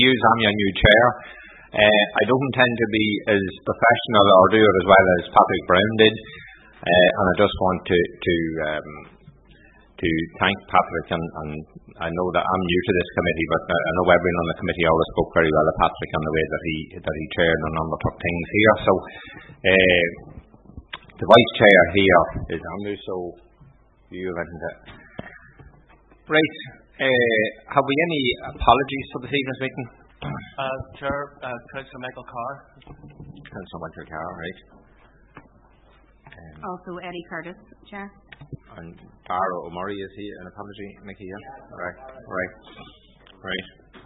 I'm your new chair. I don't intend to be as professional or do it as well as Patrick Brown did, and I just want to thank Patrick, and I know that I'm new to this committee, but I know everyone on the committee always spoke very well of Patrick and the way that he chaired and undertook things here. So the vice chair here is Andrew, so you have anything to... Right. Have we any apologies for this evening's meeting? Chair, Councillor Michael Carr. Councillor Michael Carr, right. Also Eddie Curtis, Chair. And Tara O'Murray, is he an apology, Mickey? Yeah. Right.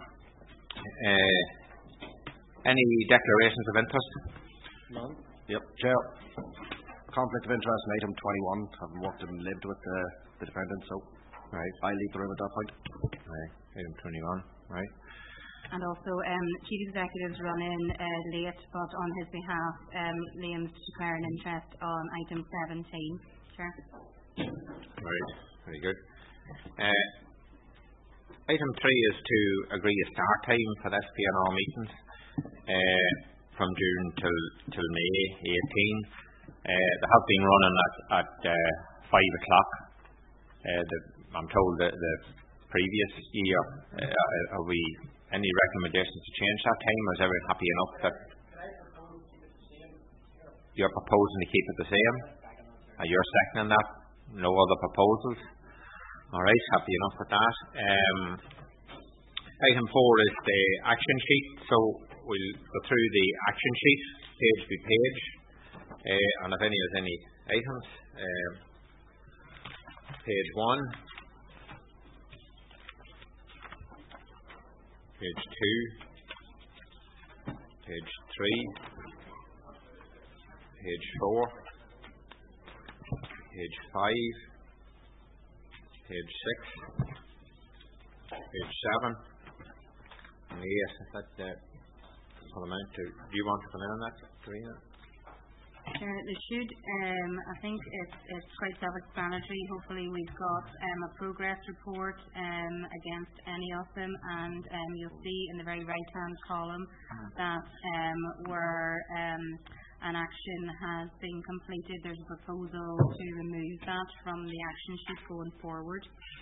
Any declarations of interest? None. Yep. Chair. Conflict of interest in item 21. Having worked and lived with the defendant, so I leave the room at that point. Right. Item 21. Right. And also, Chief Executive's run in late, but on his behalf, Liam's declaring interest on item 17. Chair. Right. Very good. Item 3 is to agree a start time for the SPNR meetings from June till May 18. They have been running at 5 o'clock. I'm told that the previous year, are we any recommendations to change that time? Is everyone happy enough that you're proposing to keep it the same? Are you seconding that? No other proposals? Alright, happy enough with that. Item 4 is the action sheet. So we'll go through the action sheet page by page, and if any has any items, page 1, page 2, page 3, page 4, page 5, page 6, page 7, and 8. Is that what amount to? Do you want to come in on that, Karina? There should, I think it's quite self-explanatory. Hopefully we've got a progress report against any of them, and you'll see in the very right-hand column that where an action has been completed, there's a proposal to remove that from the action sheet going forward.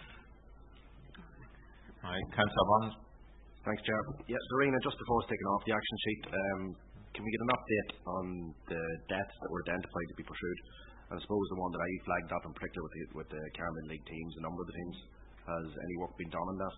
Right, Councillor Bonds. Thanks, Chair. Yeah, Doreen, just before it's taken off the action sheet, can we get an update on the deaths that were identified to be pursued? And I suppose the one that I flagged up in particular with the Cairn League teams, a number of the teams, has any work been done on that?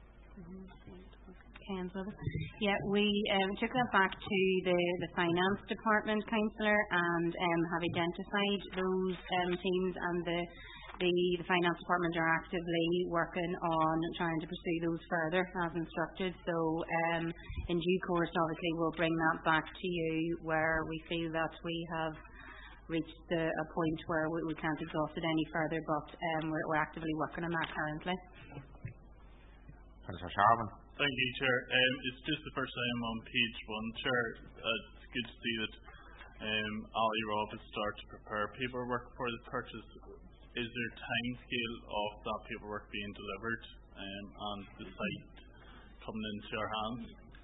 Yeah, we took that back to the finance department, Councillor, and have identified those teams, and the finance department are actively working on trying to pursue those further as instructed. So in due course, obviously, we'll bring that back to you where we feel that we have reached a point where we can't exhaust it any further, but we're actively working on that currently. Councillor Sharman. Thank you, Chair. It's just the first time on page 1, Chair. It's good to see that Ali Rob has started to prepare paperwork for the purchase. Is there a time scale of that paperwork being delivered and the site coming into our hands?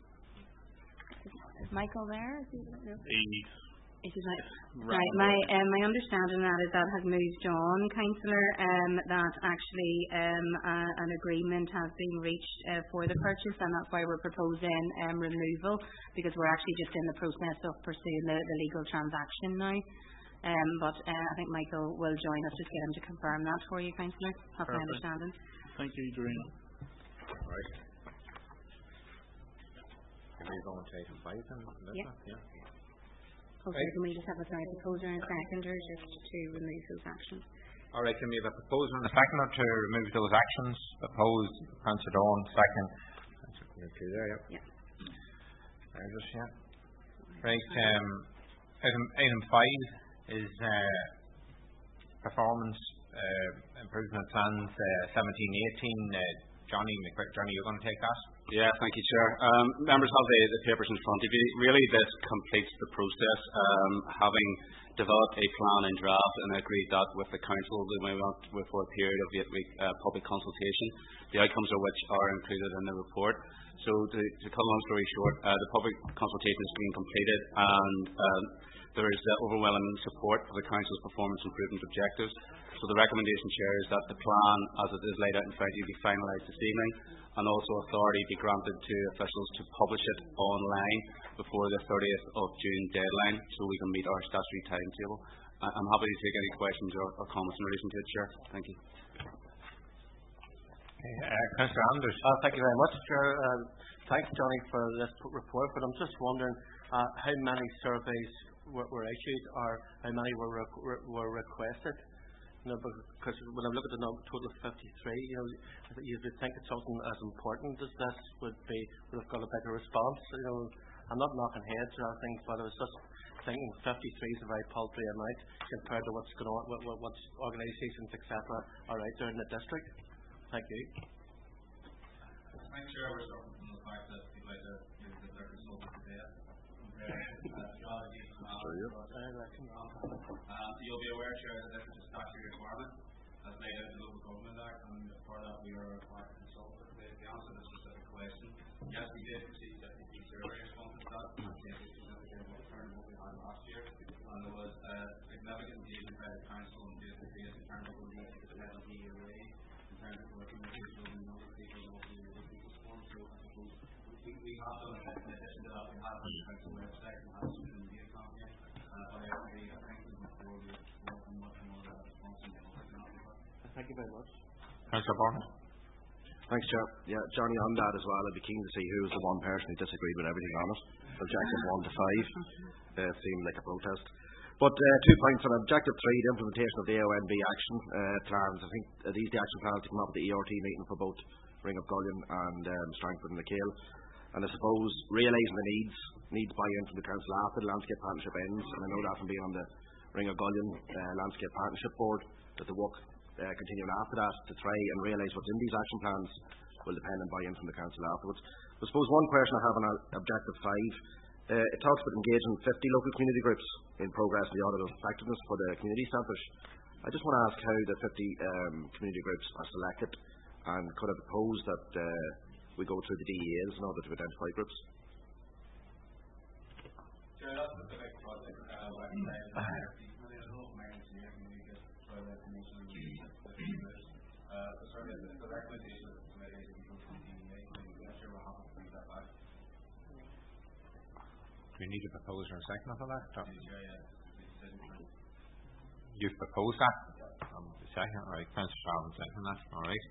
Is Michael there? Right. My understanding that is that has moved on, Councillor, that actually an agreement has been reached for the purchase, and that's why we're proposing removal, because we're actually just in the process of pursuing the legal transaction now. But I think Michael will join us, just get him to confirm that for you, Councillor. That's my understanding. Thank you, Doreen. Right. Can we go on to item 5 then? Yeah. Okay, can we just have a proposer and a seconder just to remove those actions? Alright, can we have a proposer and a seconder to remove those actions? Proposed, Councillor Dawn, second. There, yeah. Right, item 5 is performance improvement plans 17-18. Johnny, you're going to take that? Yeah, thank you, Chair. Members have the papers in front of you. Really, this completes the process. Having developed a plan in draft and agreed that with the Council, we went for a period of 8-week public consultation, the outcomes of which are included in the report. So to cut a long story short, the public consultation has been completed, and there is overwhelming support for the Council's performance improvement objectives. So the recommendation, Chair, is that the plan, as it is laid out in front of you, be finalised this evening, and also authority be granted to officials to publish it online before the 30th of June deadline, so we can meet our statutory timetable. I'm happy to take any questions or comments in relation to it, Chair. Thank you. Councillor Anders. Thank you very much, Chair. Thanks, Johnny, for this report, but I'm just wondering how many surveys were issued, or how many were requested? Because when I look at the total of 53, you would think it's something as important as this would have got a better response. I'm not knocking heads or anything, but I was just thinking 53 is a very paltry amount compared to what's going on, what organisations, etc., are out there in the district. Thank you. Thanks, Chair. We're starting from the fact that people out there use their consultant today. You'll be aware, Chair, that this is a statutory requirement as laid out in the Local Government Act, and as part of that we are required to consult with the answer to this specific question. Yes, we did receive 50 survey responses to that, and significant return what we had last year, and there was significant engagement by the Council and basically in terms of the need to depend on the ERA, in terms of working with people and other people and also the other people's forms. So I suppose we have done it in addition to that. We have on the Council website and have social media campaign, but I think before we welcome much more response and Thank you very much. Councillor Byrne. Thanks, Chair. Yeah, Johnny, on that as well, I'd be keen to see who was the one person who disagreed with everything on it. Objective 1 to 5 seemed like a protest. But 2 points on Objective 3, the implementation of the AONB action plans. I think these are the action plans to come up at the ERT meeting for both Ring of Gullion and Strangford and McHale. And I suppose realising the needs buy-in from the Council after the Landscape Partnership ends, and I know that from being on the Ring of Gullion Landscape Partnership Board, that the work continuing after that to try and realise what's in these action plans will depend on buy-in from the Council afterwards. I suppose one question I have on Objective 5, it talks about engaging 50 local community groups in progress in the audit of effectiveness for the community centres. I just want to ask how the 50 community groups are selected, and could I propose that we go through the DEAs in order to identify groups? Sure, that's the big project. The recommendation of the committee is to go through the DEA. I'm sure we'll have to bring that back. Do you need a proposer and a second for that? You've proposed that? Second, all right. Councillor Sharman second that, all right.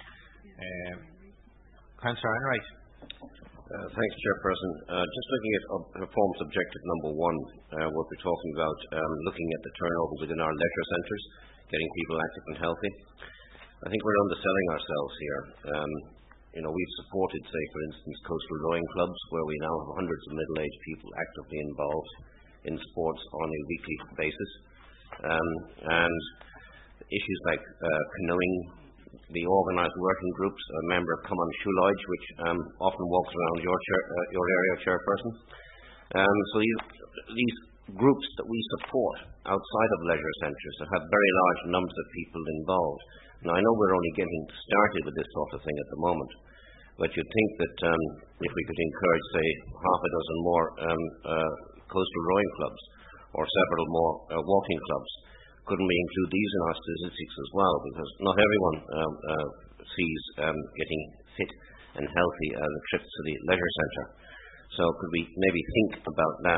Councillor Enright. Thanks, Chairperson. Just looking at performance objective number 1, what we're talking about, looking at the turnover within our leisure centres, getting people active and healthy. I think we're underselling ourselves here. We've supported, say, for instance, coastal rowing clubs, where we now have hundreds of middle-aged people actively involved in sports on a weekly basis. And issues like canoeing, the organised working groups, a member of Come On Shoelodge, which often walks around your area, Chairperson. So these groups that we support outside of leisure centres that have very large numbers of people involved. Now, I know we're only getting started with this sort of thing at the moment, but you'd think that if we could encourage, say, half a dozen more coastal rowing clubs or several more walking clubs, couldn't we include these in our statistics as well? Because not everyone sees getting fit and healthy as a trip to the leisure centre. So could we maybe think about that?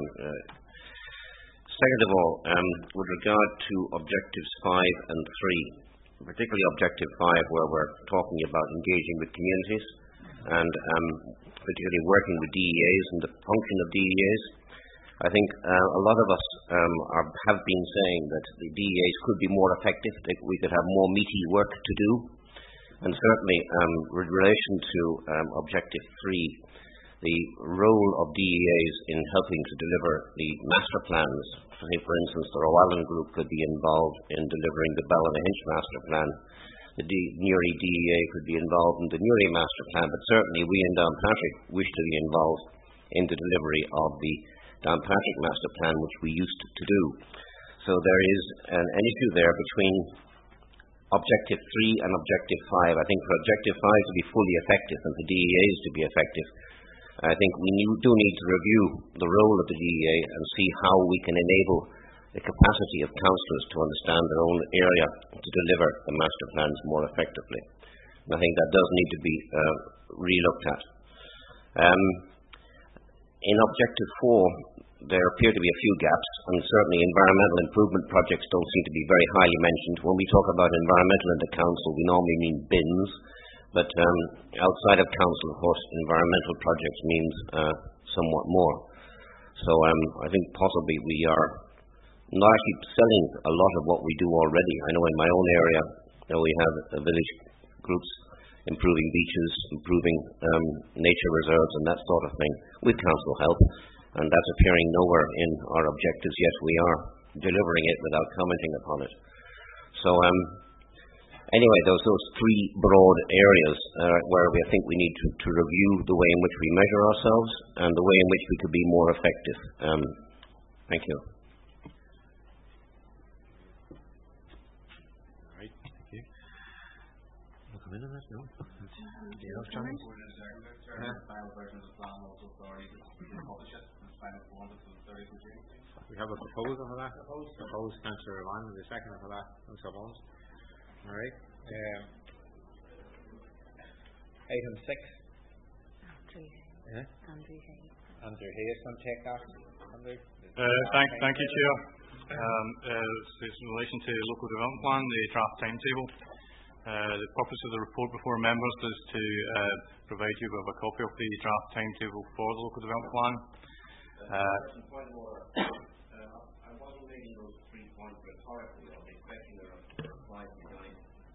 Second of all, with regard to objectives 5 and 3, particularly objective 5, where we're talking about engaging with communities and particularly working with DEAs and the function of DEAs, I think a lot of us have been saying that the DEAs could be more effective, that we could have more meaty work to do. And certainly, with relation to objective 3, the role of DEAs in helping to deliver the master plans. For instance, the Row Island Group could be involved in delivering the Ballynahinch master plan. Newry DEA could be involved in the Newry Master Plan, but certainly we in Downpatrick wish to be involved in the delivery of the Downpatrick Master Plan, which we used to do. So there is an issue there between Objective 3 and Objective 5. I think for Objective 5 to be fully effective and for DEAs to be effective, I think we do need to review the role of the DEA and see how we can enable the capacity of councillors to understand their own area to deliver the master plans more effectively. And I think that does need to be re-looked at. In Objective 4, there appear to be a few gaps, and certainly environmental improvement projects don't seem to be very highly mentioned. When we talk about environmental in the council, we normally mean bins, but outside of council, of course, environmental projects means somewhat more. So I think possibly we are not actually selling a lot of what we do already. I know in my own area, we have village groups improving beaches, improving nature reserves and that sort of thing, with council help, and that's appearing nowhere in our objectives, yet we are delivering it without commenting upon it. So anyway, those three broad areas where I think we need to review the way in which we measure ourselves and the way in which we could be more effective. Thank you. We have a proposal for that. Proposed, Councillor Ryan, the second for that, Councillor Bones. All right. Item 6. Andrew Hayes can take that. Andrew. Thank you, Chair. It's in relation to the local development plan, the draft timetable. The purpose of the report before members is to provide you with a copy of the draft timetable for the local development plan. I wasn't reading those 3 points rhetorically. I'll be expecting there are slides behind.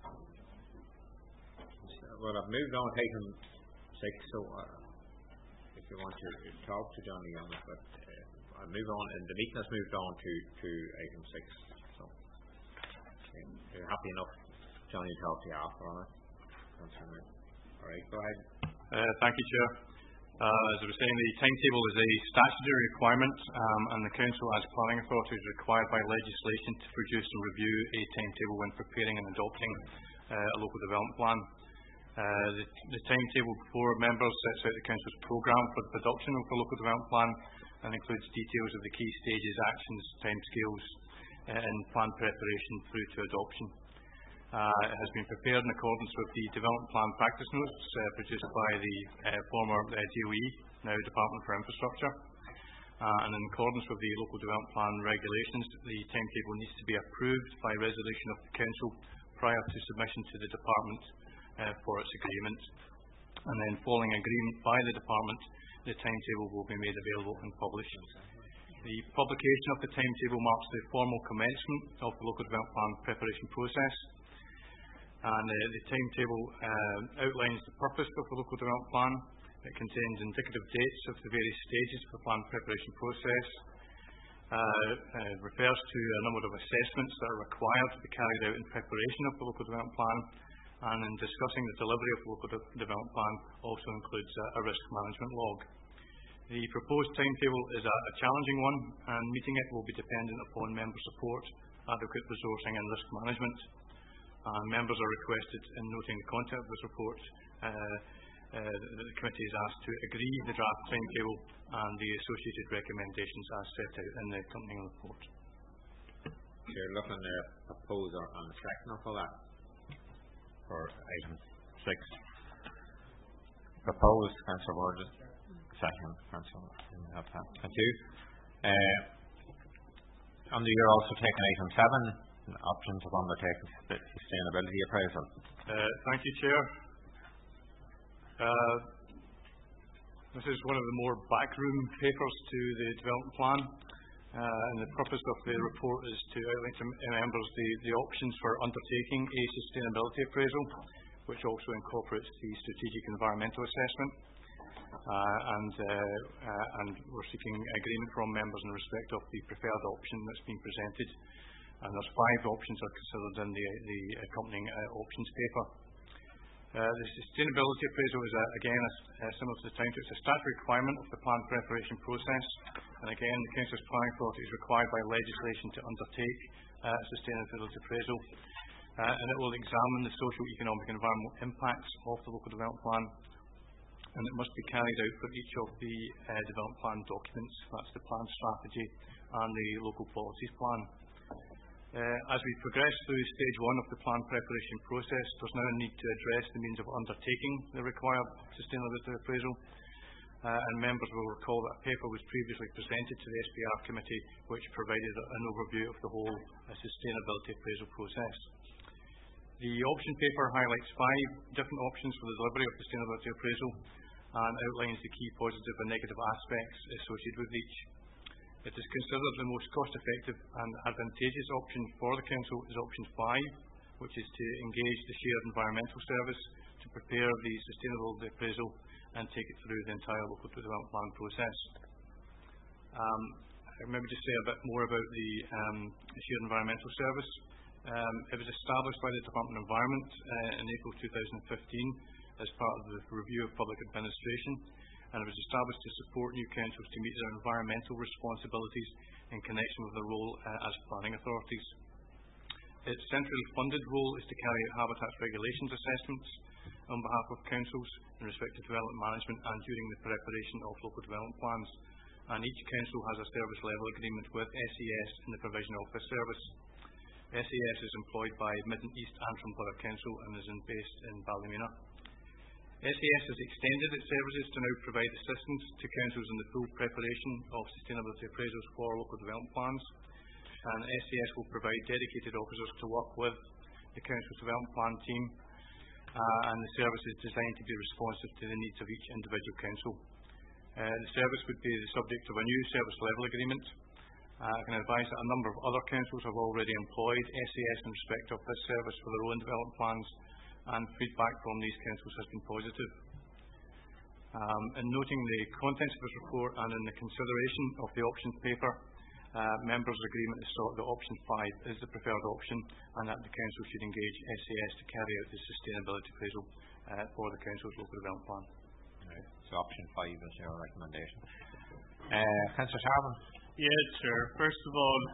Well, I've moved on to item 6, so if you want to talk to Johnny on it, but I'll move on, and the meeting has moved on to item 6. So, if you're happy enough, Johnny, to talk to you after on it. All right, go ahead. Thank you, Chair. As I was saying, the timetable is a statutory requirement, and the Council, as planning authority, is required by legislation to produce and review a timetable when preparing and adopting a local development plan. The timetable before members sets out the Council's programme for the production of the local development plan and includes details of the key stages, actions, timescales in plan preparation through to adoption. It has been prepared in accordance with the Development Plan Practice Notes produced by the former DOE, now Department for Infrastructure. And in accordance with the Local Development Plan regulations, the timetable needs to be approved by resolution of the Council prior to submission to the Department for its agreement. And then following agreement by the Department, the timetable will be made available and published. The publication of the timetable marks the formal commencement of the Local Development Plan preparation process. And the timetable outlines the purpose of the local development plan. It contains indicative dates of the various stages of the plan preparation process. Refers to a number of assessments that are required to be carried out in preparation of the local development plan. And in discussing the delivery of the local development plan also includes a risk management log. The proposed timetable is a challenging one, and meeting it will be dependent upon member support, adequate resourcing and risk management. Members are requested, in noting the content of this report, the committee is asked to agree the draft timetable and the associated recommendations as set out in the accompanying report. So you're looking at a proposer and a seconder for that, for item 6. Proposed, Councillor Burgess. Second, Councillor. Thank you. And you're also taking item 7. Options of undertaking sustainability appraisal. Thank you, Chair. This is one of the more backroom papers to the development plan, and the purpose of the report is to outline to members the options for undertaking a sustainability appraisal, which also incorporates the strategic environmental assessment. And we're seeking agreement from members in respect of the preferred option that's been presented. and there's 5 options are considered in the accompanying options paper. The sustainability appraisal is, again, similar to the time, it's a statutory requirement of the plan preparation process, and again, the Council's Planning Authority is required by legislation to undertake a sustainability appraisal, and it will examine the social, economic and environmental impacts of the local development plan, and it must be carried out for each of the development plan documents. That's the plan strategy and the local policies plan. As we progress through stage 1 of the plan preparation process, there's now a need to address the means of undertaking the required sustainability appraisal, and members will recall that a paper was previously presented to the SPR committee which provided an overview of the whole sustainability appraisal process. The option paper highlights 5 different options for the delivery of the sustainability appraisal and outlines the key positive and negative aspects associated with each. It is considered the most cost-effective and advantageous option for the Council is option 5, which is to engage the shared environmental service to prepare the sustainability appraisal and take it through the entire local development plan process. Maybe just say a bit more about the shared environmental service. It was established by the Department of Environment in April 2015 as part of the review of public administration, and it was established to support new councils to meet their environmental responsibilities in connection with their role as planning authorities. Its centrally funded role is to carry out habitats regulations assessments on behalf of councils in respect to development management and during the preparation of local development plans, and each council has a service level agreement with SES in the provision of this service. SES is employed by Midland East Antrim Borough Council and is based in Ballymena. SES has extended its services to now provide assistance to councils in the full preparation of sustainability appraisals for local development plans, and SES will provide dedicated officers to work with the council's development plan team, and the service is designed to be responsive to the needs of each individual council. The service would be the subject of a new service level agreement. I can advise that a number of other councils have already employed SES in respect of this service for their own development plans, and feedback from these councils has been positive. In noting the contents of this report and in the consideration of the options paper, members' agreement is sought that option 5 is the preferred option and that the council should engage SES to carry out the sustainability appraisal for the council's local development plan. Right. So option 5 is your recommendation. Councillor Sharman. Yeah, Chair. First of all,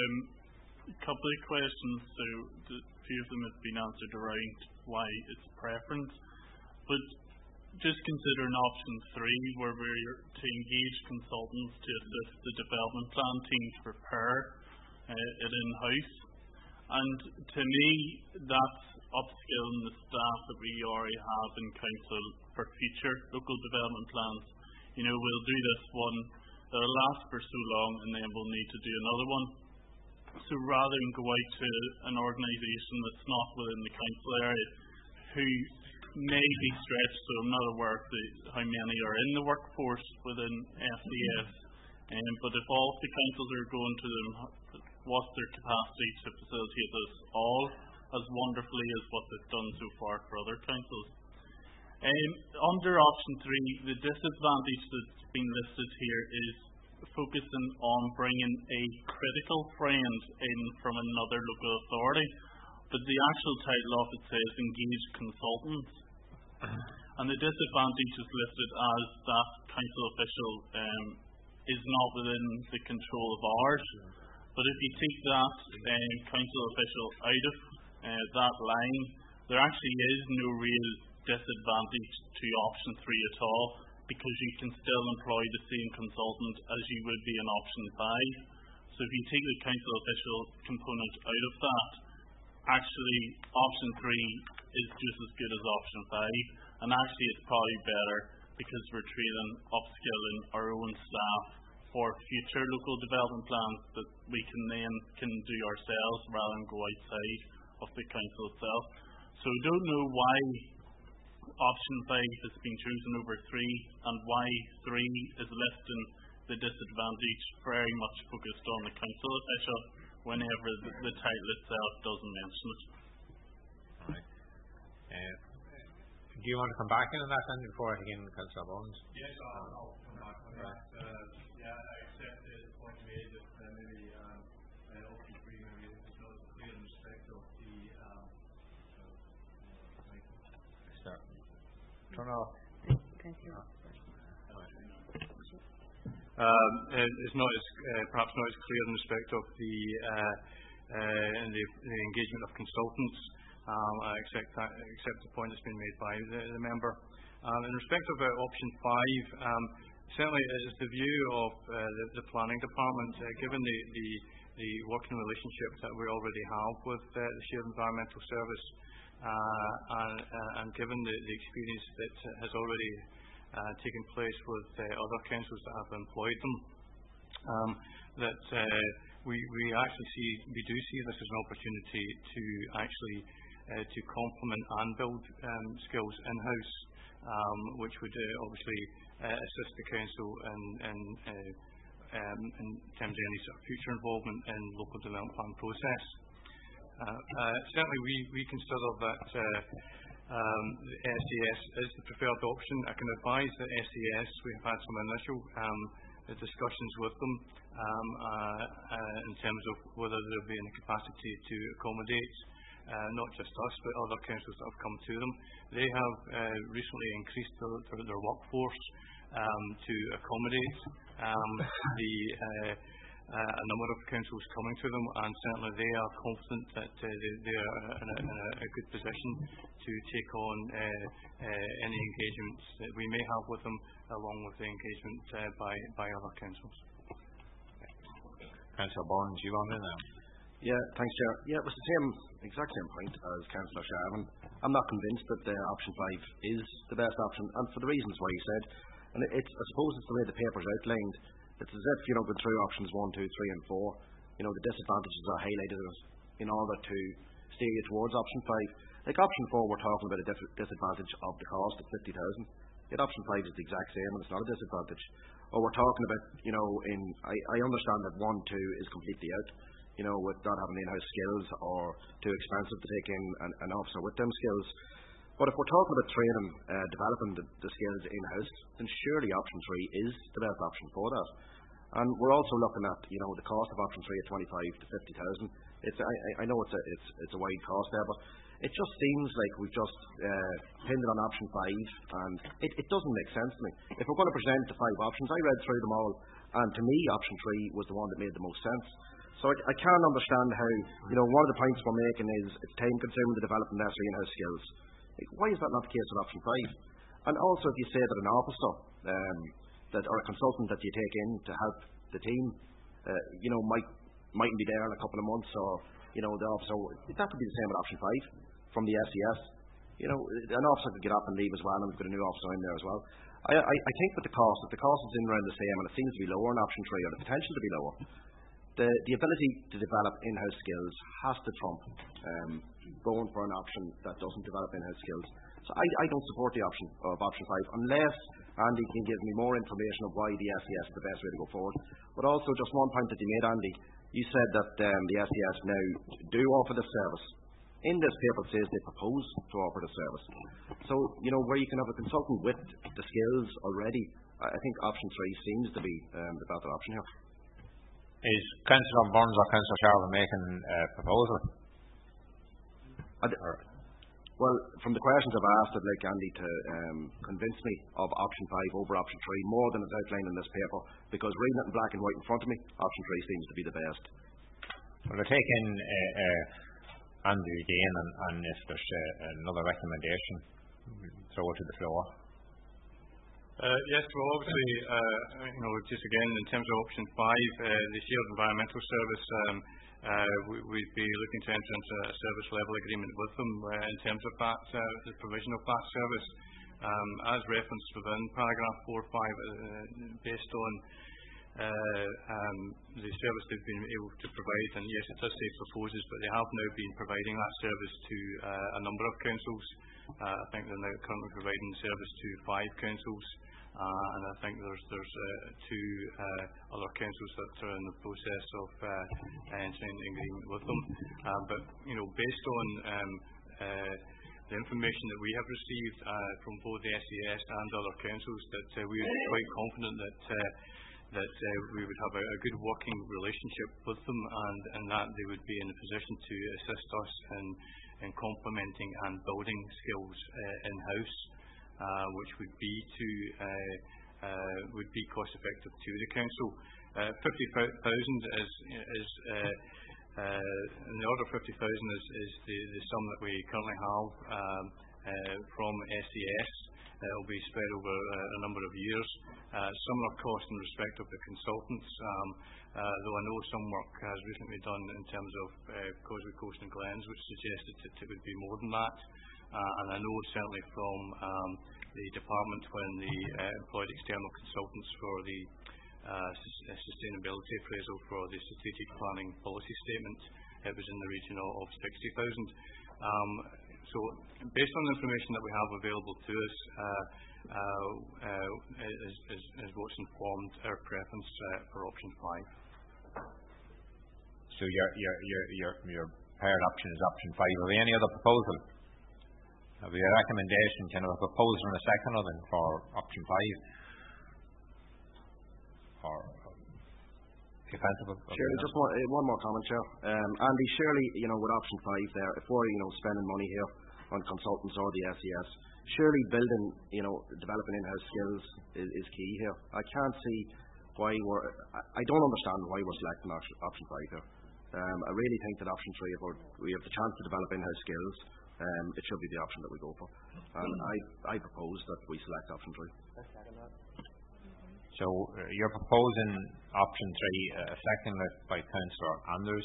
a couple of questions. So a few of them have been answered around why it's preference, but just considering option 3, where we're to engage consultants to assist the development plan team to prepare it in-house, and to me that's upskilling the staff that we already have in council for future local development plans. You know, we'll do this one, it'll last for so long, and then we'll need to do another one. So rather than go out to an organisation that's not within the council area, who may be stretched, so I'm not aware of how many are in the workforce within SES, but if all the councils are going to them, what's their capacity to facilitate this all as wonderfully as what they've done so far for other councils? Under option 3, the disadvantage that's been listed here is focusing on bringing a critical friend in from another local authority, but the actual title of it says engage consultants, and the disadvantage is listed as that council official is not within the control of ours. But if you take that council official out of that line, there actually is no real disadvantage to option 3 at all, because you can still employ the same consultant as you would be in option 5. So if you take the council official component out of that, actually option 3 is just as good as option 5, and actually it's probably better because we're training, upskilling our own staff for future local development plans that we can do ourselves rather than go outside of the council itself. So I don't know why option 5 has been chosen over 3 and why 3 is listing the disadvantage very much focused on the council official whenever the title itself doesn't mention it. Right. Do you want to come back into that then before I begin, Councillor Bones? Yes, I'll come back on that. Yeah, I accept the point made that maybe option 3 maybe is not It's not as perhaps not as clear in respect of the engagement of consultants. I accept the point that's been made by the member. In respect of option 5, certainly it is the view of the planning department, given the working relationship that we already have with the Shared Environmental Service, and given the experience that has already taken place with other councils that have employed them, that we do see this as an opportunity to actually to complement and build skills in-house, which would obviously assist the council in terms of any sort of future involvement in local development plan process. Certainly we consider that the SES is the preferred option. I can advise that SES, we have had some initial discussions with them in terms of whether there will be any capacity to accommodate not just us but other councils that have come to them. They have recently increased their workforce to accommodate a number of councils coming to them, and certainly they are confident that they are in a good position to take on any engagements that we may have with them, along with the engagement by other councils. Councillor Bourne, do you want to know? Yeah, thanks, Chair. Yeah, it was the exact same point as Councillor Sharvin. I'm not convinced that option 5 is the best option, and for the reasons why you said. And I suppose it's the way the paper's outlined. It's as if, going through options 1, 2, 3 and 4, the disadvantages are highlighted in order to steer you towards option 5. Like option 4, we're talking about a disadvantage of the cost of 50,000. Yet option 5 is the exact same, and it's not a disadvantage. Or we're talking about, I understand that 1, 2 is completely out, with not having in-house skills or too expensive to take in an officer with them skills. But if we're talking about training, developing the skills in-house, then surely option 3 is the best option for that. And we're also looking at, the cost of option 3 at 25 to 50,000. I know it's a wide cost there, but it just seems like we've just pinned it on option 5, and it doesn't make sense to me. If we're going to present the 5 options, I read through them all, and to me option 3 was the one that made the most sense. So I can't understand how, one of the points we're making is it's time consuming to develop necessary in-house skills. Why is that not the case with option 5? And also, if you say that an officer or a consultant that you take in to help the team, mightn't be there in a couple of months, or the officer, that could be the same with option 5 from the SES. An officer could get up and leave as well, and we've got a new officer in there as well. I think with the cost, if the cost is in around the same, and it seems to be lower in option 3, or the potential to be lower, the ability to develop in-house skills has to trump going for an option that doesn't develop in-house skills. So I don't support the option of option 5 unless Andy can give me more information of why the SES is the best way to go forward. But also, just one point that you made, Andy, you said that the SES now do offer the service. In this paper it says they propose to offer the service. So, where you can have a consultant with the skills already, I think option 3 seems to be the better option here. Is Councillor Burns or Councillor Sharvin making a proposal? Well, from the questions I've asked, I'd like Andy to convince me of option 5 over option 3 more than it's outlined in this paper, because reading it in black and white in front of me, option 3 seems to be the best. Well, I take in Andy again, and if there's another recommendation, throw it to the floor. Yes, well, obviously, just again, in terms of option 5, the Shared Environmental Service, we'd be looking to enter into a service level agreement with them in terms of that, the provision of that service. As referenced within paragraph 4.5, based on the service they've been able to provide, and yes, it does say proposes, but they have now been providing that service to a number of councils. I think they're now currently providing service to 5 councils. And I think there's 2 other councils that are in the process of entering an agreement with them. But based on the information that we have received from both the SES and other councils, that we are quite confident that we would have a good working relationship with them, and that they would be in a position to assist us in complementing and building skills in-house. which would be cost effective to the council. 50,000 is in the order of 50,000 is the sum that we currently have from SES. It will be spread over a number of years. Similar cost in respect of the consultants, though I know some work has recently done in terms of Causeway Coast and Glens, which suggested that it would be more than that. And I know certainly from the department when they employed external consultants for the sustainability appraisal for the strategic planning policy statement, it was in the region of 60,000. So based on the information that we have available to us, is what's informed our preference for option 5. So your preferred option is option 5. Have we any other proposal? Have we a recommendation? Can I have a proposal and a second of it for option 5? Or defensible? Sure, just one more comment, Chair. Andy, surely, with option 5 there, if we're, spending money here on consultants or the SES, surely building, developing in-house skills is key here. I can't see why I don't understand why we're selecting option 5 here. I really think that option 3, if we have the chance to develop in-house skills, it should be the option that we go for. And I propose that we select option 3. So you're proposing option 3, seconded by Councillor Anders.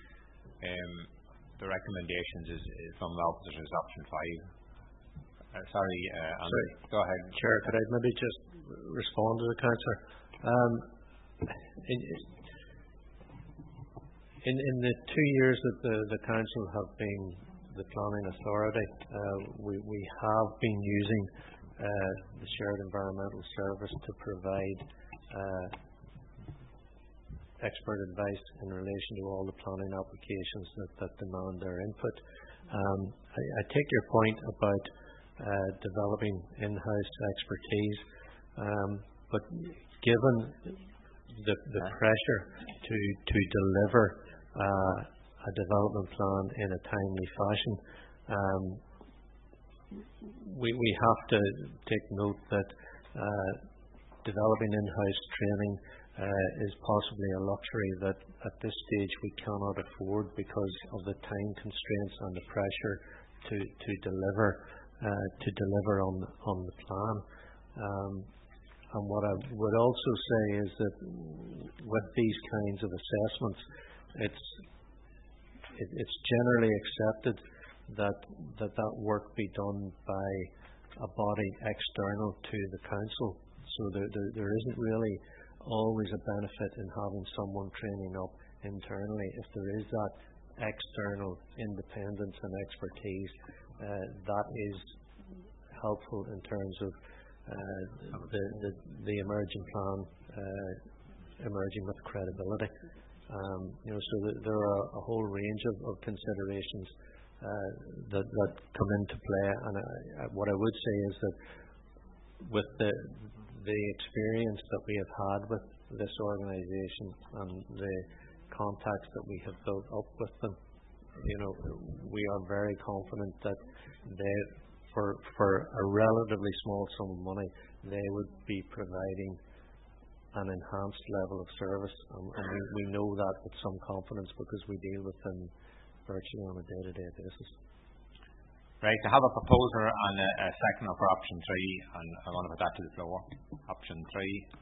The recommendations is from the officers is option 5. Anders, go ahead. Chair, could I maybe just respond to the councillor? In the 2 years that the council have been the planning authority, we have been using the Shared Environmental Service to provide expert advice in relation to all the planning applications that demand their input. I take your point about developing in-house expertise, but given the pressure to deliver a development plan in a timely fashion, we have to take note that developing in-house training is possibly a luxury that at this stage we cannot afford because of the time constraints and the pressure to deliver on the plan. And what I would also say is that with these kinds of assessments, it's generally accepted that work be done by a body external to the council. So there isn't really always a benefit in having someone training up internally. If there is that external independence and expertise, that is helpful in terms of the emerging plan emerging with credibility. So there are a whole range of considerations that come into play, and what I would say is that with the experience that we have had with this organisation and the contacts that we have built up with them, we are very confident that they, for a relatively small sum of money, they would be providing an enhanced level of service, and we know that with some confidence because we deal with them virtually on a day-to-day basis. Right, I have a proposer and a second for option 3, and I want to put that to the floor. Option 3.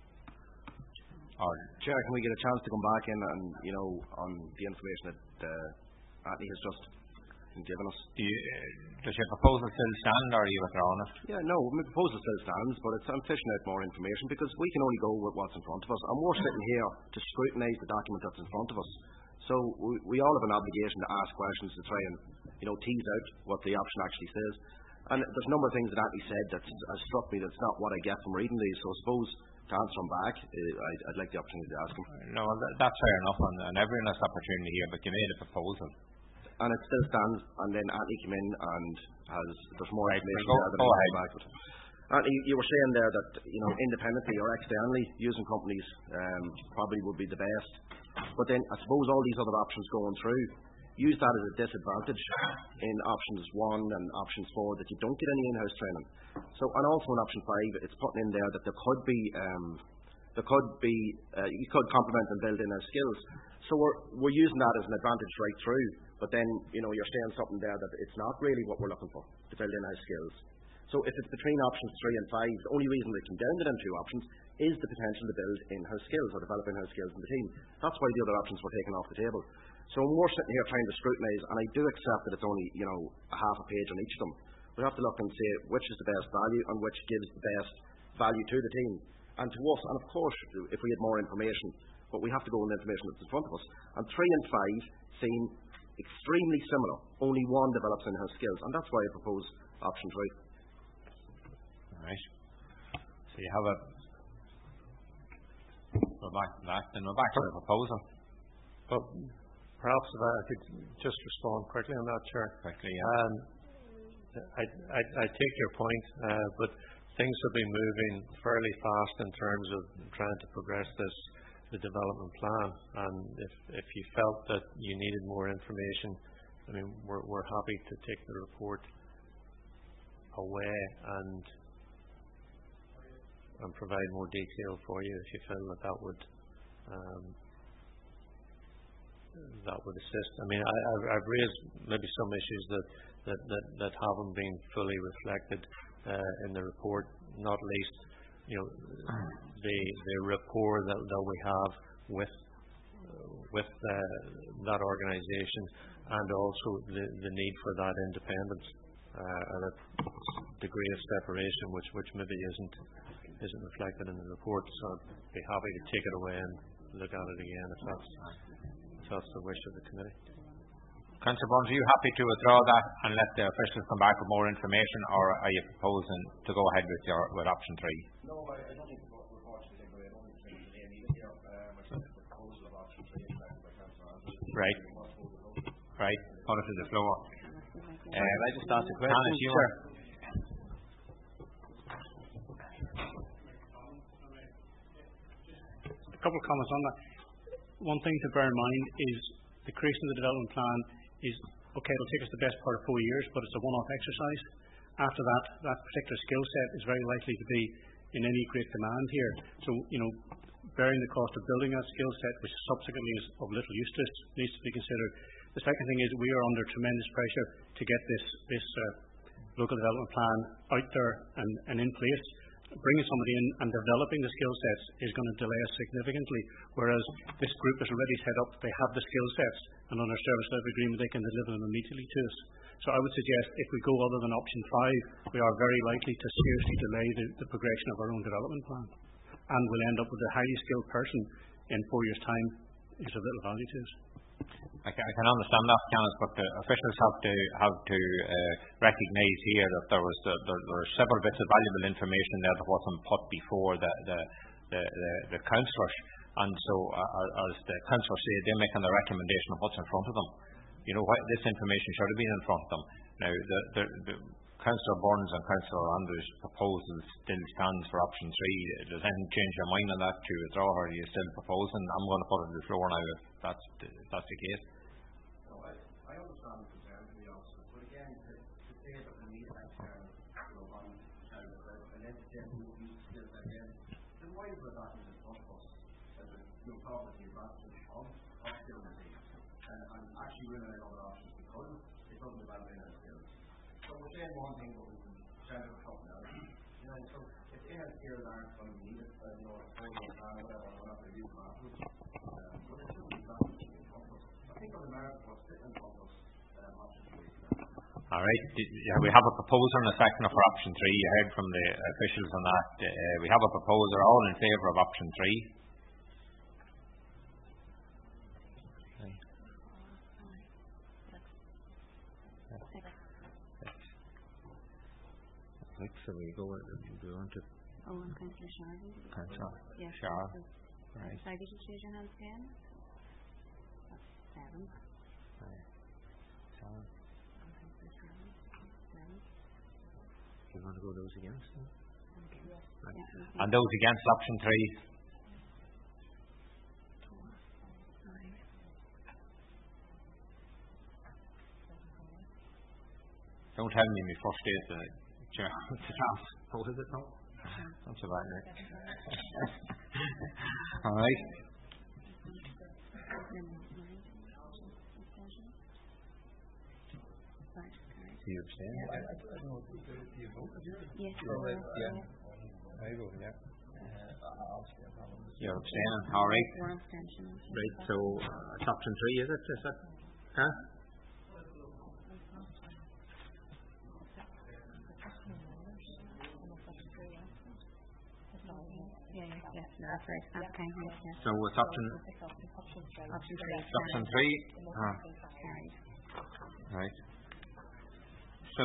Chair, can we get a chance to come back in and, on the information that Anthony has just given us? Does your proposal still stand, or are you withdrawing it? Yeah, no, my proposal still stands, but I'm fishing out more information because we can only go with what's in front of us, and we're sitting here to scrutinise the document that's in front of us. So we all have an obligation to ask questions to try and, tease out what the option actually says. And there's a number of things that Anthony said that has struck me that's not what I get from reading these. So I suppose to answer him back, I'd like the opportunity to ask him. No, that's fair enough, and everyone has opportunity here, but you made a proposal. And it still stands, and then Anthony came in and there's more information there that go ahead. Back with. Anthony, you were saying there that, independently or externally, using companies probably would be the best. But then I suppose all these other options going through, use that as a disadvantage in options 1 and options 4 that you don't get any in-house training. So, and also in option 5, it's putting in there that you could complement and build in-house skills. So we're using that as an advantage right through. But then, you're saying something there that it's not really what we're looking for, to build in-house skills. So if it's between options 3 and 5, the only reason we can down it in 2 options is the potential to build in-house skills or develop in-house skills in the team. That's why the other options were taken off the table. So when we're sitting here trying to scrutinise, and I do accept that it's only, a half a page on each of them, we have to look and say which is the best value and which gives the best value to the team and to us. And of course, if we had more information, but we have to go with the information that's in front of us. And 3 and 5 seem extremely similar. Only one develops in-house skills, and that's why I propose option 3. All right. So you have we're back to the proposal. Well, perhaps if I could just respond quickly on that, Chair. Quickly, yeah. I take your point, but things have been moving fairly fast in terms of trying to progress the development plan. And if you felt that you needed more information, I mean, we're happy to take the report away and provide more detail for you if you feel that would assist. I mean, I've raised maybe some issues that haven't been fully reflected in the report, not least, the rapport that we have with that organisation, and also the need for that independence and a degree of separation, which maybe isn't reflected in the report. So I'd be happy to take it away and look at it again if that's the wish of the committee. Councillor Burns, are you happy to withdraw that and let the officials come back with more information, or are you proposing to go ahead with option 3? No, I don't think the report should take away. I don't think the name either here. I think the proposal of option 3 is seconded by Councillor Andrews. Right. Right. Put it to the floor. I just ask a question? Hannes, you are. A couple of comments on that. One thing to bear in mind is the creation of the development plan is, okay, it'll take us the best part of 4 years, but it's a one-off exercise. After that particular skill set is very likely to be in any great demand here. So, bearing the cost of building that skill set, which subsequently is of little use to us, needs to be considered. The second thing is we are under tremendous pressure to get this local development plan out there and in place. Bringing somebody in and developing the skill sets is going to delay us significantly, whereas this group is already set up, they have the skill sets, and under service level agreement they can deliver them immediately to us. So I would suggest if we go other than option 5, we are very likely to seriously delay the progression of our own development plan, and we'll end up with a highly skilled person in 4 years' time is of little value to us. I can understand that, Canis, but the officials have to recognise here that there were several bits of valuable information there that wasn't put before the councillors, and so as the councillors say, they're making the recommendation of what's in front of them. This information should have been in front of them. Now, the Councillor Burns and Councillor Andrews' proposal still stands for option 3. Does anything change your mind on that to withdraw, or are you still proposing? I'm going to put it on the floor now if that's the case. No, I understand the concern, to be honest, but again, to say that we need an external body and then to say we will use the skills again, then why is there that in front of us as a problem with the advantage of skills and actually ruling out other options because it doesn't develop in skills? So we're saying one thing, but we can change it for something else. So if in-house skills aren't going to be needed, a proposal plan or whatever, we're not going to use them afterwards. But it shouldn't be that in front of us. I think on the merit of what's sitting in front of us, option 3. All right. We have a proposer and a second for option 3. You heard from the officials on that. We have a proposer. All in favour of option 3? So we go on to and Councillor Sharvey. Councillor Sharvey. Right. Sorry, did you choose your hands again? 7. Right. 7. Do you want to go those against them? Okay. Right. Yeah, and those against option 3? Don't tell me my first day as the chair. What is it now? Not so bad, right? All right. Do you abstain? Yes. I vote, yeah. You're abstaining, all right. Right, so it's option 3, is it? Is it? Huh? Yes, that's right. That's kind of yes. So it's option 3. Option 3. Carried. Right. So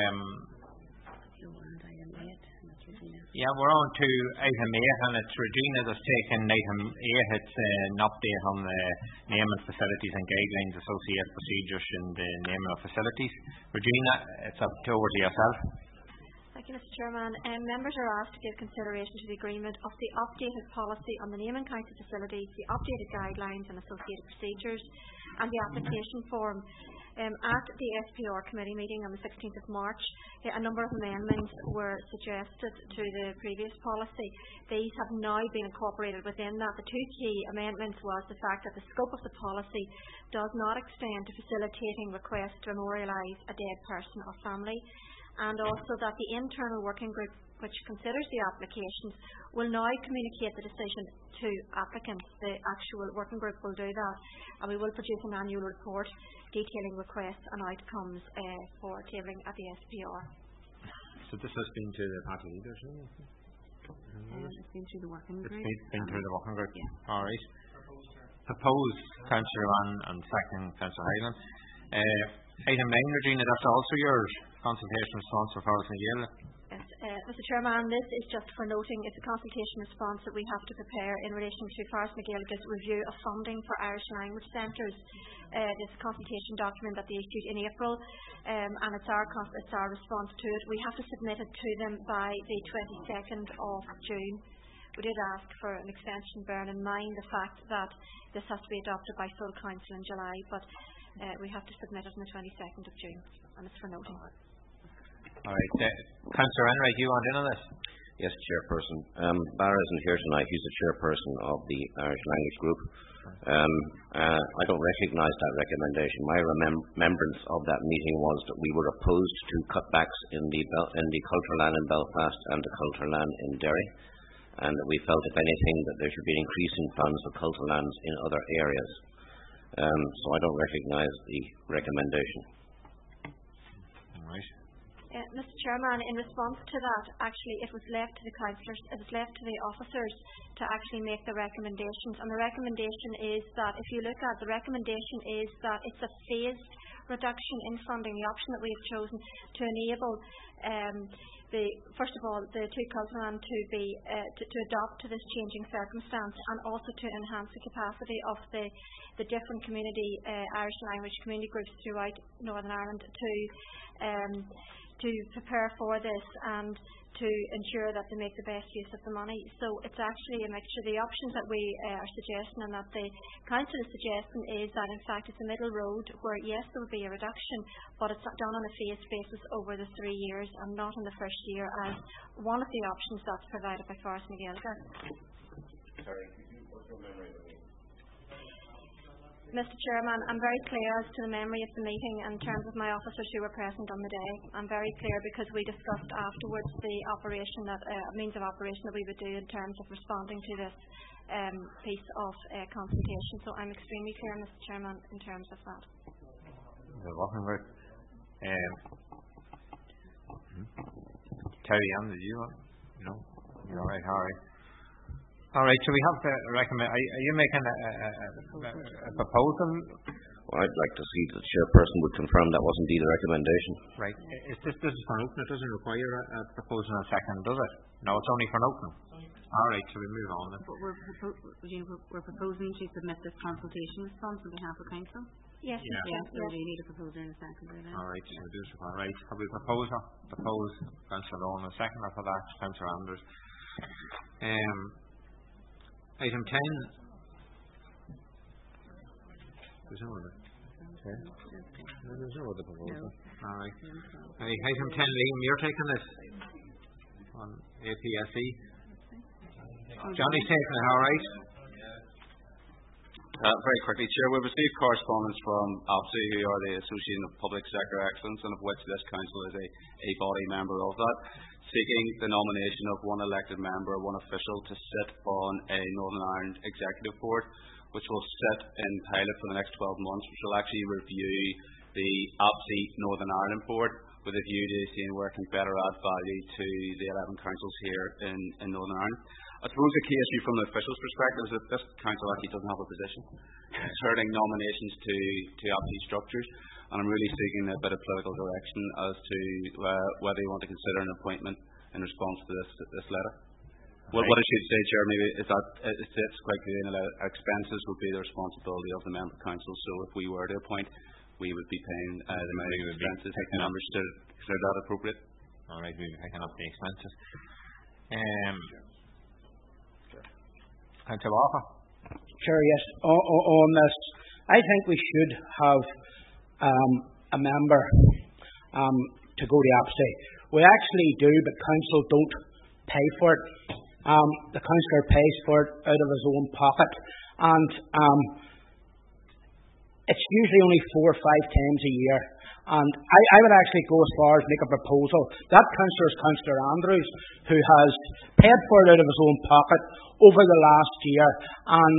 yeah, we're on to item 8, and it's Regina that's taken item 8. It's an update on the naming facilities and guidelines, associated procedures in the naming of facilities. Regina, it's over to yourself. Thank you, Mr. Chairman. Members are asked to give consideration to the agreement of the updated policy on the naming council facilities, the updated guidelines and associated procedures, and the application form. At the SPR committee meeting on the 16th of March, a number of amendments were suggested to the previous policy. These have now been incorporated within that. The two key amendments was the fact that the scope of the policy does not extend to facilitating requests to memorialise a dead person or family, and also that the internal working group which considers the applications will now communicate the decision to applicants. The actual working group will do that, and we will produce an annual report detailing requests and outcomes for tabling at the SPR. So this has been to the party leaders, isn't it? It's been through the working group. It's been through the working group. Yeah. All right. Proposed, Councillor Mann, and second, Councillor Hyland. Item 9, Regina, that's also yours. Consultation response for Forest McGill. Yes, Mr. Chairman, this is just for noting it's a consultation response that we have to prepare in relation to Forest McGill's review of funding for Irish language centres. This consultation document that they issued in April, and it's our response to it. We have to submit it to them by the 22nd of June. We did ask for an extension, bearing in mind the fact that this has to be adopted by full council in July, but we have to submit it on the 22nd of June, and it's for noting. All right. Councillor Enright, you want in on this? Yes, Chairperson. Barra isn't here tonight. He's the chairperson of the Irish Language Group. I don't recognise that recommendation. My remembrance of that meeting was that we were opposed to cutbacks in the cultural land in Belfast and the cultural land in Derry, and that we felt, if anything, that there should be an increase in funds for cultural lands in other areas. So I don't recognise the recommendation. All right. Mr. Chairman, in response to that, actually it was left to the councillors, it was left to the officers to actually make the recommendations. And the recommendation is that, if you look at the recommendation, is that it's a phased reduction in funding. The option that we've chosen to enable first of all, the two cultural land to be to adopt to this changing circumstance, and also to enhance the capacity of the different community Irish language community groups throughout Northern Ireland to prepare for this and to ensure that they make the best use of the money. So it's actually a mixture. The options that we are suggesting and that the council is suggesting is that, in fact, it's a middle road where, yes, there will be a reduction, but it's done on a phased basis over the 3 years and not in the first year as one of the options that's provided by Forest McGill. Sorry, could you put your memory of me? Mr. Chairman, I'm very clear as to the memory of the meeting in terms of my officers who were present on the day. I'm very clear because we discussed afterwards the operation means of operation that we would do in terms of responding to this piece of consultation. So I'm extremely clear, Mr. Chairman, in terms of that. You're welcome, Rick. Terry Ann, did you want? No? You're all right, Harry. All right, so we have to recommend. Are you making a proposal? Well, I'd like to see the chairperson would confirm that was indeed a recommendation. Right. This is for noting. It doesn't require a proposal in a second, does it? No, it's only for noting. All right, so we move on then. But we're proposing to submit this consultation response on behalf of council. Yes. So we need a proposal in a second. All right, so do so. All right, have we proposal? Propose Councillor Owen, a second for that, Councillor Anders. Item 10. Okay. There's no other proposal. All right. Item 10, Liam, you're taking this on APSE. Johnny's taking it, all right? Very quickly, Chair, we've received correspondence from APSE, who are the Association of Public Sector Excellence, and of which this council is a body member of that, seeking the nomination of one elected member, one official, to sit on a Northern Ireland Executive Board, which will sit in pilot for the next 12 months, which will actually review the APSE Northern Ireland Board with a view to seeing where it can better add value to the 11 councils here in Northern Ireland. I suppose the key issue from the officials' perspective is that this council actually doesn't have a position concerning nominations to APSE structures, and I'm really seeking a bit of political direction as to whether you want to consider an appointment in response to this letter. What I should say, Chair, maybe is that it's quite clear that expenses would be the responsibility of the member council. So if we were to appoint, we would be paying the member expenses. Members to consider that appropriate. All right, we'll be picking up the expenses. Councillor Walker. Sure, yes. On this, I think we should have a member to go to APSE. We actually do, but council don't pay for it. The councillor pays for it out of his own pocket, and it's usually only 4 or 5 times a year. And I would actually go as far as make a proposal. That councillor is Councillor Andrews, who has paid for it out of his own pocket over the last year, and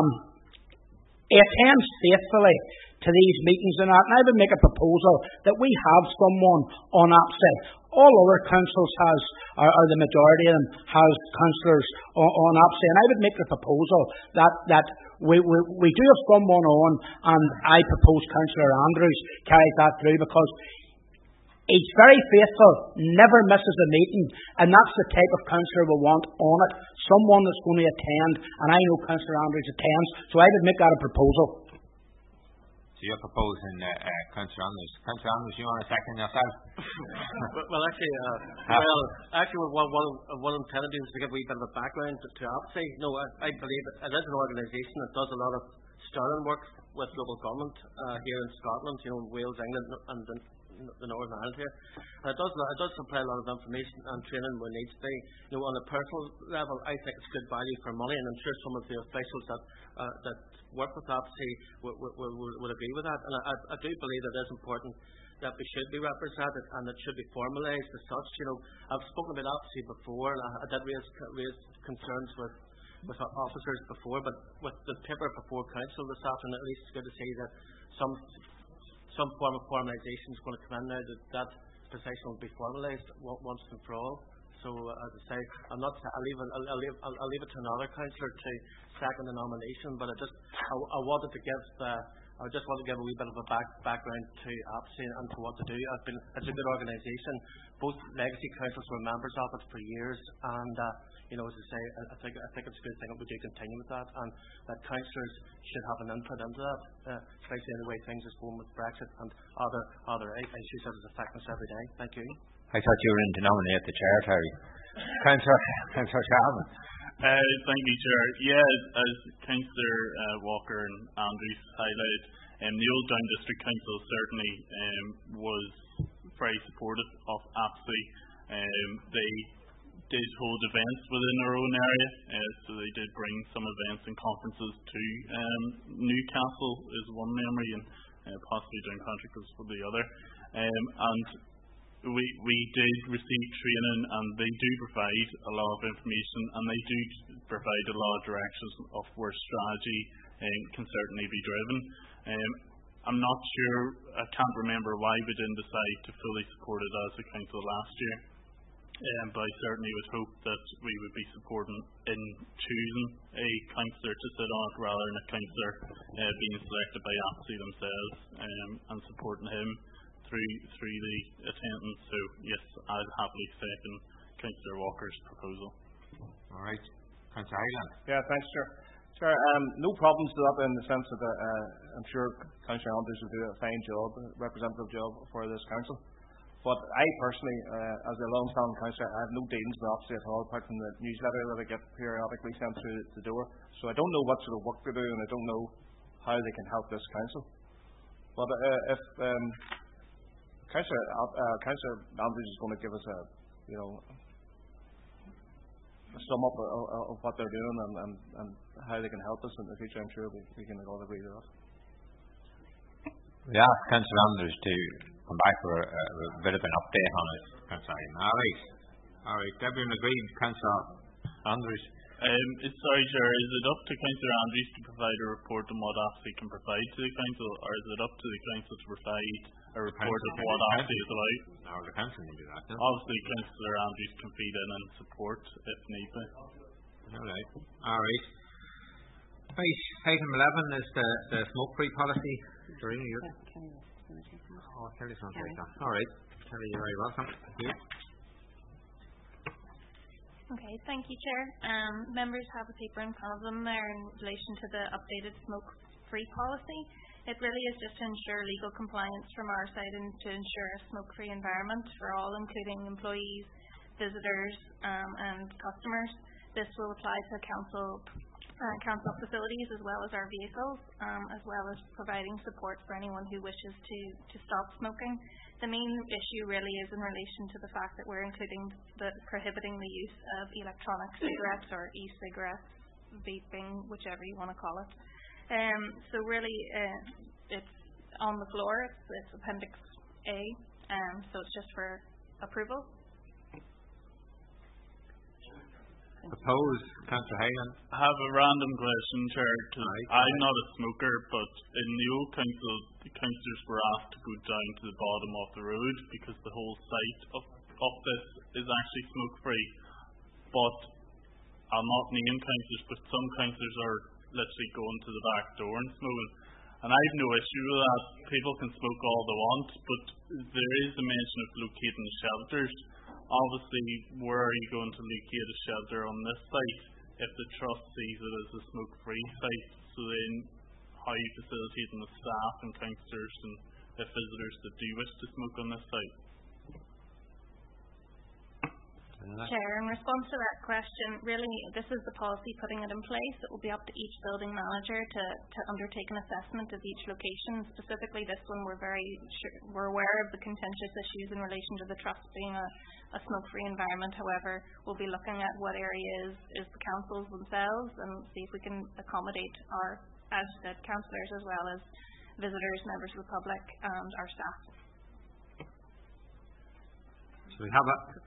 he attends faithfully to these meetings and that. And I would make a proposal that we have someone on APSE. All other councils or the majority of them has councillors on APSE, and I would make the proposal that we do have someone on, and I propose Councillor Andrews carries that through, because he's very faithful, never misses a meeting, and that's the type of councillor we want on it. Someone that's going to attend, and I know Councillor Andrews attends, so I would make that a proposal. So you're proposing Councillor Andrews. Councillor Andrews, you want to second yourself? Well, actually, what I'm trying to do is to give a wee bit of a background to APSE. No, I believe it is an organisation that does a lot of sterling work with local government here in Scotland, Wales, England, and the Northern Ireland here. And it does supply a lot of information and training where needs to be. On a personal level, I think it's good value for money, and I'm sure some of the officials that work with APSE would agree with that. And I do believe it is important that we should be represented, and it should be formalised as such. I've spoken about APSE before, and I did raise concerns with our officers before, but with the paper before council this afternoon, at least it's good to see that some form of formalisation is going to come in now, that position will be formalised once and for all. So, as I say, I'll leave it to another councillor to second the nomination, but I just want to give a wee bit of a background to APSE and to what to do. It's a good organisation. Both legacy councils were members of it for years, and as I say, I think it's a good thing that we do continue with that, and that councillors should have an input into that, especially in the way things is going with Brexit and other issues that is affecting us every day. Thank you. I thought you were in to nominate the chair, Terry. Councillor Sharman. Thank you, Chair. Yeah, as Councillor Walker and Andrews highlighted, the Old Down District Council certainly was very supportive of APSE. They did hold events within their own area, so they did bring some events and conferences to Newcastle is one memory, and possibly Downpatrick was for the other. And we did receive training, and they do provide a lot of information, and they do provide a lot of directions of where strategy can certainly be driven. I'm not sure, I can't remember why we didn't decide to fully support it as a council last year, but I certainly would hope that we would be supporting in choosing a councillor to sit on it rather than a councillor being selected by APSE themselves, and supporting him through the attendance. So yes, I'd happily second Councillor Walker's proposal. All right, Councillor Hyland. Yeah, thanks, Chair. No problems to that in the sense that I'm sure Councillor Andrews will do a fine job, representative job for this council. But I personally, as a long-standing councillor, I have no dealings with APSE at all, apart from the newsletter that I get periodically sent through the door. So I don't know what sort of work they do, and I don't know how they can help this council. But if Councillor Andrews is going to give us a sum up of what they're doing and how they can help us in the future, I'm sure we can all agree to that. We asked Councillor Andrews to come back for a bit of an update on it. All right. Everyone agreed, Councillor Andrews? Sorry, Chair, is it up to Councillor Andrews to provide a report on what AFSI can provide to the Council, or is it up to the Council to provide a report of what AFSI is about? No, the Council can do that. No? Obviously, Councillor Andrews can feed in and support if need be. All right. Right, item 11 is the smoke-free policy. Doreen, you? Kelly's going to take that. All right. Kelly, you're very welcome. Thank you. Okay, thank you, Chair. Members have a paper in front of them there in relation to the updated smoke-free policy. It really is just to ensure legal compliance from our side and to ensure a smoke-free environment for all, including employees, visitors, and customers. This will apply to council facilities as well as our vehicles, as well as providing support for anyone who wishes to stop smoking. The main issue really is in relation to the fact that we're prohibiting the use of electronic cigarettes or e-cigarettes, vaping, whichever you want to call it. So really, it's on the floor. It's Appendix A, so it's just for approval. Propose, Councillor Hayden. I have a random question, Chair, because I'm not a smoker, but in the old council, the councillors were asked to go down to the bottom of the road because the whole site of this is actually smoke-free. But I'll not name councillors, but some councillors are literally going to the back door and smoking. And I have no issue with that. People can smoke all they want, but there is a mention of locating the shelters. Obviously, where are you going to locate a shelter on this site if the trust sees it as a smoke-free site? So then, how are you facilitating the staff and councillors and the visitors that do wish to smoke on this site? Chair, in response to that question, really, this is the policy putting it in place. It will be up to each building manager to undertake an assessment of each location. Specifically, this one, we're aware of the contentious issues in relation to the trust being a smoke-free environment. However, we'll be looking at what areas is the councils themselves and see if we can accommodate our, as said, councillors as well as visitors, members of the public, and our staff. So we have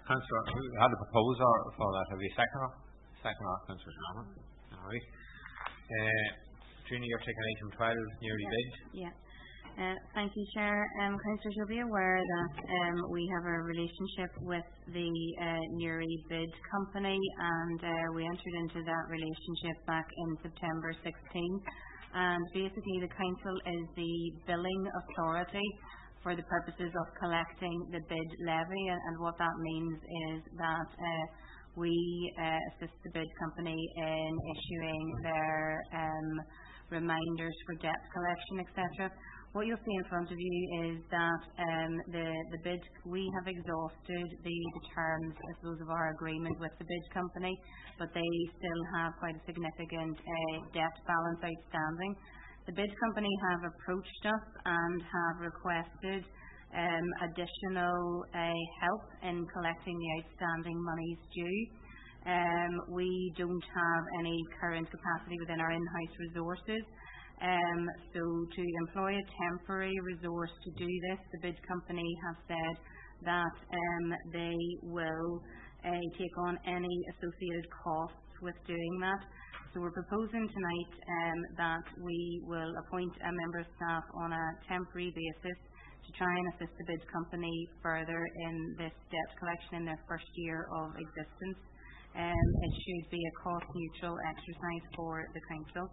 a proposal for that. Have you second that, Councillor Shannon? All right. Trina, you're taking item 12, nearly bid. Yeah. Thank you, Chair. Councillors, you'll be aware that we have a relationship with the Newry Bid Company, and we entered into that relationship back in September 16. And basically, the council is the billing authority for the purposes of collecting the bid levy, and what that means is that we assist the bid company in issuing their reminders for debt collection, etc. What you'll see in front of you is that the bid, we have exhausted the terms, I suppose, of our agreement with the bid company, but they still have quite a significant debt balance outstanding. The bid company have approached us and have requested additional help in collecting the outstanding monies due. We don't have any current capacity within our in-house resources. So to employ a temporary resource to do this, the bid company have said that they will take on any associated costs with doing that. So we're proposing tonight that we will appoint a member of staff on a temporary basis to try and assist the bid company further in this debt collection in their first year of existence. It should be a cost-neutral exercise for the council.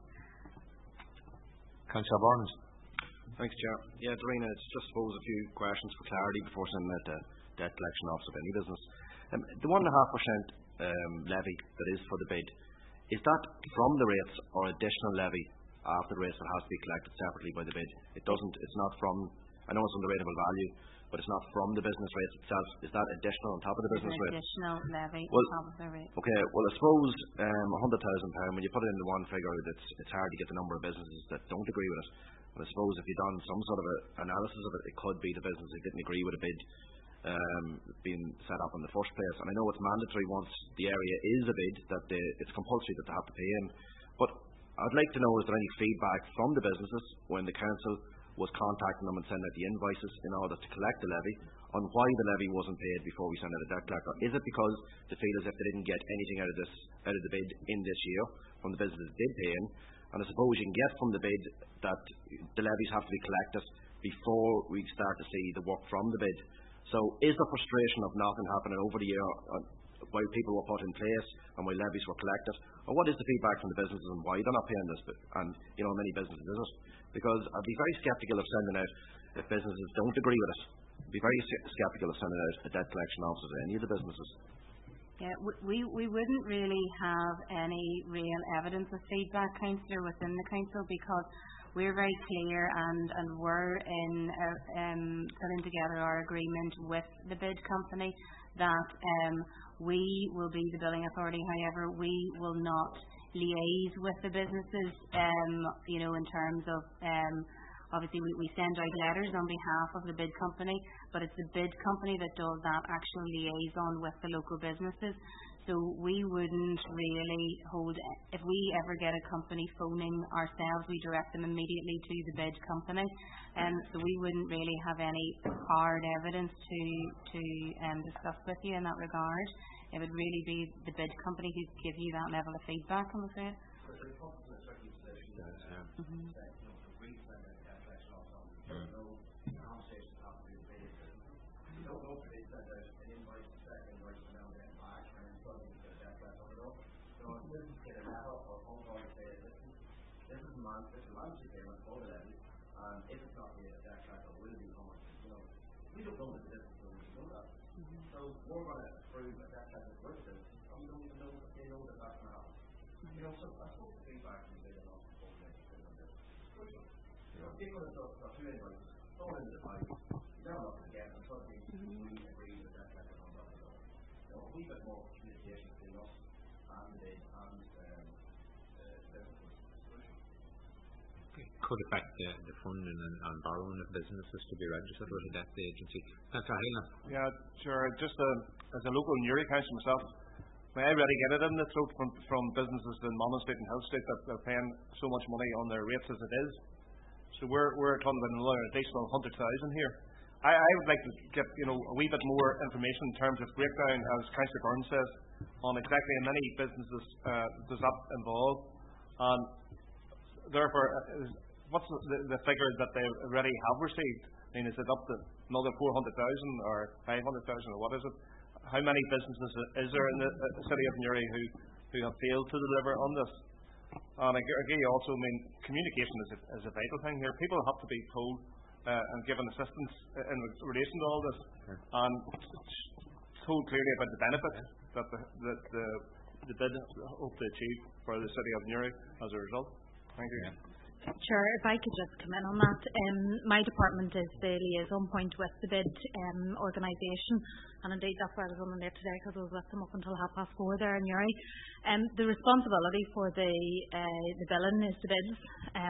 Councillor Barnes. Thanks, Chair. Yeah, Doreen, it's just suppose a few questions for clarity before sending out the debt collection office of any business. The 1.5% levy that is for the bid, is that from the rates or additional levy after the rates that has to be collected separately by the bid? It's not from, I know it's on the rateable value, but it's not from the business rates itself. Is that additional on top of the business rate? Additional levy Well, on top of the rate. Okay, well I suppose £100,000, when you put it into one figure, it's hard to get the number of businesses that don't agree with it. And I suppose if you've done some sort of analysis of it, it could be the business who didn't agree with a bid being set up in the first place. And I know it's mandatory once the area is a bid that it's compulsory that they have to pay in. But I'd like to know, is there any feedback from the businesses when the council was contacting them and sending out the invoices in order to collect the levy on why the levy wasn't paid before we sent out a debt collector? Is it because they feel as if they didn't get anything out of the bid in this year from the businesses that did pay in? And I suppose you can get from the bid that the levies have to be collected before we start to see the work from the bid. So is the frustration of nothing happening over the year while people were put in place and while levies were collected? Or what is the feedback from the businesses and why they're not paying this? And, many businesses is it? Because I'd be very sceptical of sending out, if businesses don't agree with it, I'd be very sceptical of sending out a debt collection officer to any of the businesses. Yeah, we wouldn't really have any real evidence of feedback, councillor, within the council, because we're very clear and we're in putting together our agreement with the bid company that we will be the billing authority. However, we will not liaise with the businesses, in terms of obviously we send out letters on behalf of the bid company, but it's the bid company that does that actual liaison with the local businesses. So we wouldn't really hold, if we ever get a company phoning ourselves, we direct them immediately to the bid company. So we wouldn't really have any hard evidence to discuss with you in that regard. It would really be the bid company who give you that level of feedback, I'm afraid. If it's not the debt collector will be coming, we don't know the business, so we know that. So we're going to approve a debt collector for the business, and we don't even know if they know that that's going to happen. So I suppose the feedback from the bid and also on this is crucial. People that are too invoices, throw into the pipe, they're not going to get it, and suddenly we agree with that collector on that. A wee bit more communication between us and the bid and could affect the funding and borrowing of businesses to be registered with a debt agency. Councillor Helan. Yeah, sure. Just as a local Newry council myself, I already get it in the throat from businesses in Monmouth Street and Hill Street that they're paying so much money on their rates as it is. So we're talking about another additional 100,000 here. I would like to get a wee bit more information in terms of breakdown, as Councillor Byrne says, on exactly how many businesses does that involve, and therefore what's the figure that they already have received? I mean, is it up to another 400,000 or 500,000 or what is it? How many businesses is there in the city of Newry who have failed to deliver on this? And I agree also, communication is a vital thing here. People have to be told and given assistance in relation to all this, and told clearly about the benefits that the bid hope to achieve for the city of Newry as a result. Thank you. Sure, if I could just come in on that. My department is the liaison point with the bid organisation, and indeed that's why I was on there today, because I was with them up until 4:30 there in Newry. The responsibility for the billing is the bids.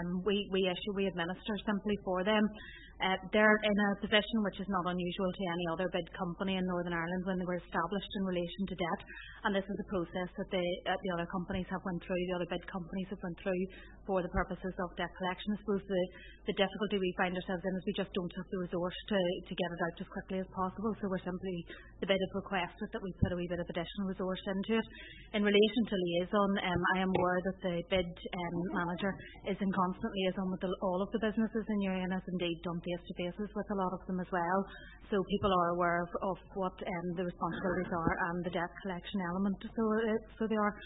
We administer simply for them. They're in a position which is not unusual to any other bid company in Northern Ireland when they were established in relation to debt, and this is a process that the other companies have went through, the other bid companies have went through for the purposes of debt collection. I suppose the difficulty we find ourselves in is we just don't have the resource to get it out as quickly as possible, so we're simply, the bid have requested that we put a wee bit of additional resource into it. In relation to liaison, I am aware that the bid manager is in constant liaison with all of the businesses in Newry, and has indeed done face-to-faces with a lot of them as well, so people are aware of what the responsibilities are and the debt collection element, so they are.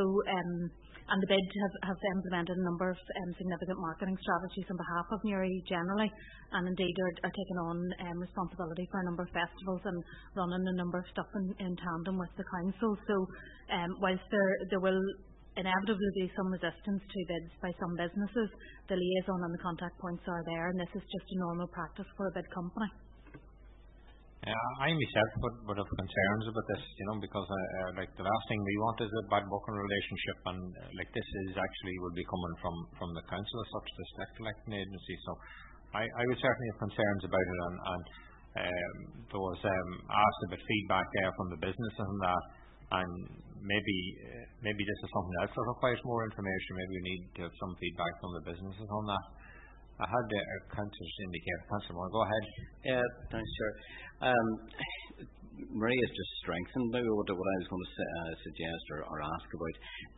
And the bid have implemented a number of significant marketing strategies on behalf of Newry generally, and indeed are taking on responsibility for a number of festivals and running a number of stuff in tandem with the council. So whilst there will inevitably be some resistance to bids by some businesses, the liaison and the contact points are there, and this is just a normal practice for a bid company. I myself would have concerns about this, because like the last thing we want is a bad working relationship, and like this is actually would be coming from the council as such, this debt collecting agency. So I would certainly have concerns about it, and there was asked about feedback there from the business and that, and maybe this is something else that requires more information. Maybe we need to have some feedback from the businesses on that. I had the councillors indicate. Councillor Moore, go ahead. Yeah, thanks, Chair. Marie has just strengthened maybe what I was going to suggest or ask about.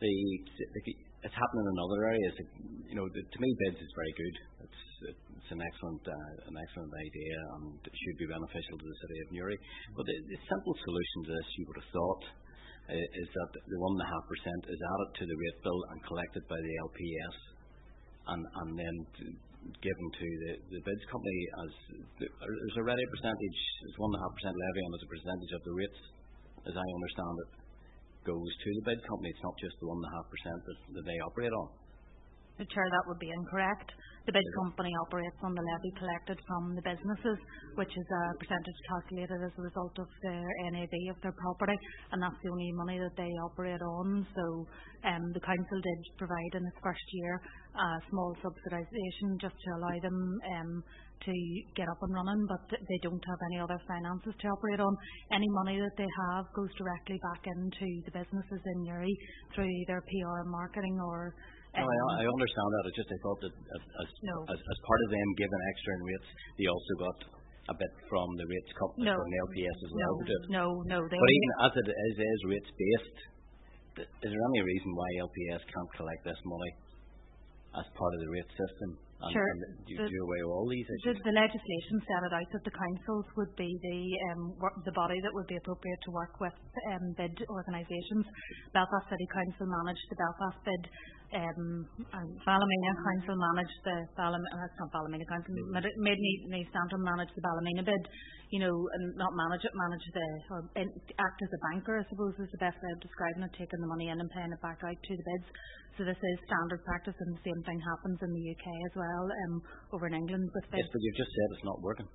It's happening in other areas. To me, BIDS is very good. It's an excellent idea, and it should be beneficial to the city of Newry. But the simple solution to this, you would have thought, is that the 1.5% is added to the rate bill and collected by the LPS, and then given to the BIDS company as there's already a percentage, there's 1.5% levy on as a percentage of the rates, as I understand it, goes to the BID company. It's not just the 1.5% that they operate on. Chair, that would be incorrect. The BID company operates on the levy collected from the businesses, which is a percentage calculated as a result of their NAV of their property, and that's the only money that they operate on. So the council did provide in its first year a small subsidisation just to allow them to get up and running, but they don't have any other finances to operate on. Any money that they have goes directly back into the businesses in Newry through their PR and marketing or no, I understand that. It's just I thought that as part of them giving extra in rates, they also got a bit from the rates company from the LPS as well. No. But even as it is rates based, is there any reason why LPS can't collect this money as part of the rate system? Sure. And do away with all these issues? The legislation set it out that the councils would be the body that would be appropriate to work with BID organisations. Belfast City Council managed the Belfast BID, and Ballymena Council managed the Ballymena Council. Maidmead Stanton managed the Ballymena BID. And not manage it, or act as a banker, I suppose is the best way of describing it, taking the money in and paying it back out to the BIDs. So this is standard practice, and the same thing happens in the UK as well, over in England with BIDs. Yes, but you've just said it's not working.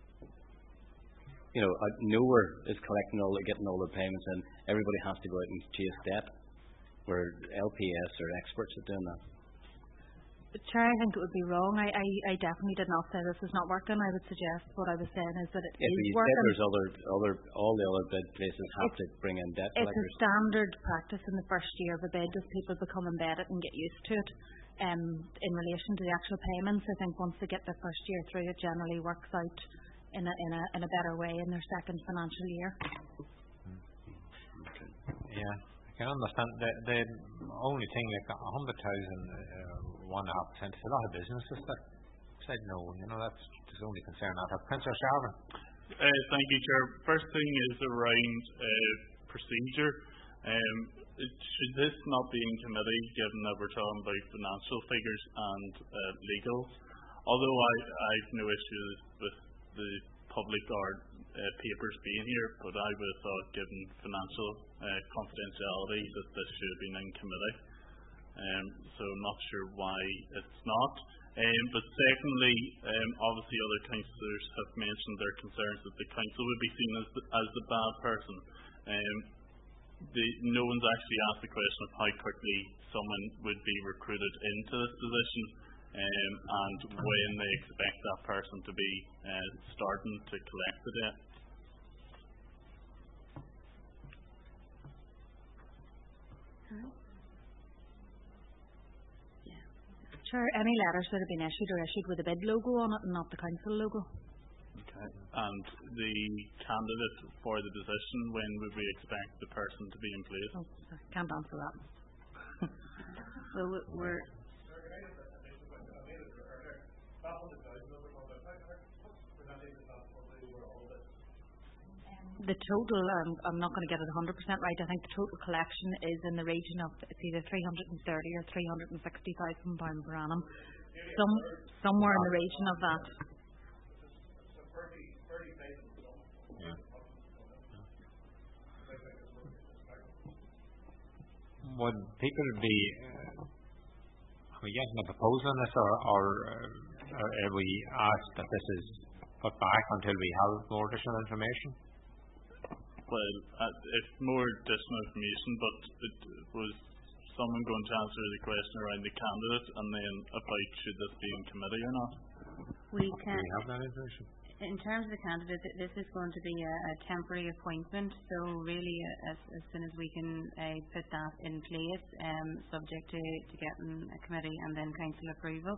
Nowhere is getting all the payments in. Everybody has to go out and chase debt, where LPS are experts at doing that. Chair, I think it would be wrong. I definitely did not say this is not working. I would suggest what I was saying is that it is working. There's all the other bid places have to bring in debt collectors. It's a standard practice in the first year of a bid as people become embedded and get used to it. In relation to the actual payments, I think once they get their first year through, it generally works out in a better way in their second financial year. Okay. Yeah, I can understand. The only thing, like 100,000. 1.5%. There's a lot of businesses that said no. That's the only concern I have. Councillor Sharvin. Thank you, Chair. First thing is around procedure. Should this not be in committee, given that we're talking about financial figures and legals? Although I've no issues with the public or papers being here, but I would have thought, given financial confidentiality, that this should have been in committee. So I'm not sure why it's not. But secondly, obviously other councillors have mentioned their concerns that the council would be seen as the bad person. No one's actually asked the question of how quickly someone would be recruited into this position, and when they expect that person to be starting to collect the debt. Sure, any letters that have been issued are issued with a BID logo on it and not the council logo. Okay. And the candidate for the position, when would we expect the person to be in place? Oh, I can't answer that. Well, we're... The total, I'm not going to get it 100% right. I think the total collection is in the region of it's either 330 or 360,000 pounds per annum. Somewhere in the region of that. Would people be are we getting a proposal on this, or are we asked that this is put back until we have more additional information? Well, it's more additional information, but it was someone going to answer the question around the candidate and then about should this be in committee or not? We Do we have that information? In terms of the candidate, this is going to be a temporary appointment, so really as soon as we can put that in place, subject to getting a committee and then council approval,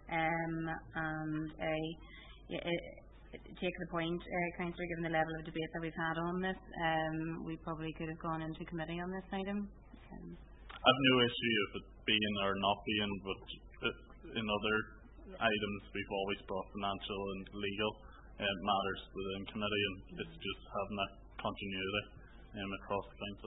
take the point, Councillor, given the level of debate that we've had on this, we probably could have gone into committee on this item. I've no issue if it being or not being, but in other items we've always brought financial and legal matters within committee, and it's just having that continuity across the council.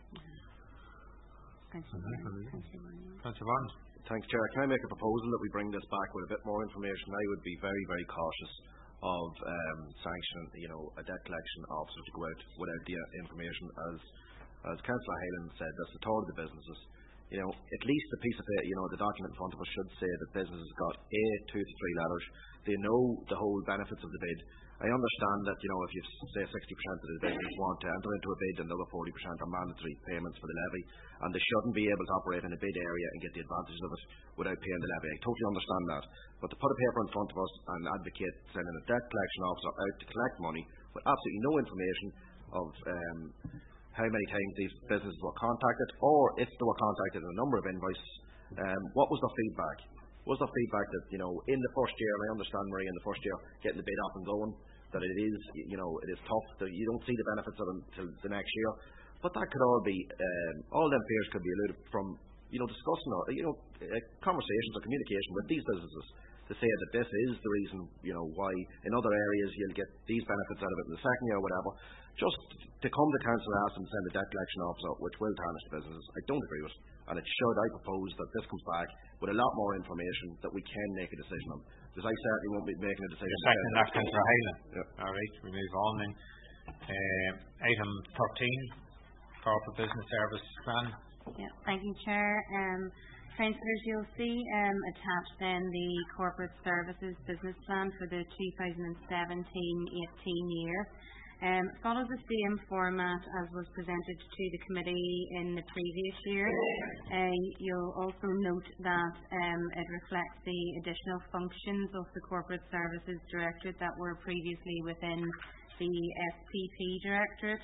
Councillor Barnes. Thanks, Chair. Can I make a proposal that we bring this back with a bit more information? I would be very, very cautious of sanctioning, a debt collection officer to go out without the information. As Councillor Hyland said, that's the toll of the businesses. At least a piece of the document in front of us should say that businesses got 2 to 3 letters. They know the whole benefits of the bid. I understand that, if you say 60% of the business want to enter into a bid and the other 40% are mandatory payments for the levy, and they shouldn't be able to operate in a bid area and get the advantages of it without paying the levy. I totally understand that. But to put a paper in front of us and advocate sending a debt collection officer out to collect money with absolutely no information of how many times these businesses were contacted, or if they were contacted in a number of invoices, what was the feedback? Was the feedback that, in the first year, and I understand, Marie, in the first year, getting the bid up and going, that it is, it is tough, that you don't see the benefits of it until the next year. But that could all be, all them fears could be alluded from, discussing, conversations or communication with these businesses to say that this is the reason, why in other areas you'll get these benefits out of it in the second year or whatever. Just to come to council and ask them to send a debt collection officer, which will tarnish the businesses, I don't agree with. And it should, I propose that this comes back with a lot more information that we can make a decision on. Because I certainly won't be making a decision. Second, that's Councillor Hyland. Yep. All right, we move on then. Item 13, Corporate Business Service Plan. Yeah, thank you, Chair. Councillors, you'll see attached then the Corporate Services Business Plan for the 2017-18 year. Follows the same format as was presented to the committee in the previous year. You'll also note that it reflects the additional functions of the Corporate Services Directorate that were previously within the SPP Directorate.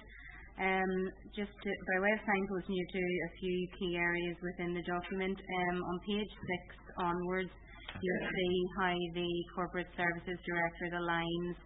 By way of signpost you to a few key areas within the document, on page 6 onwards, you'll see how the Corporate Services Directorate aligns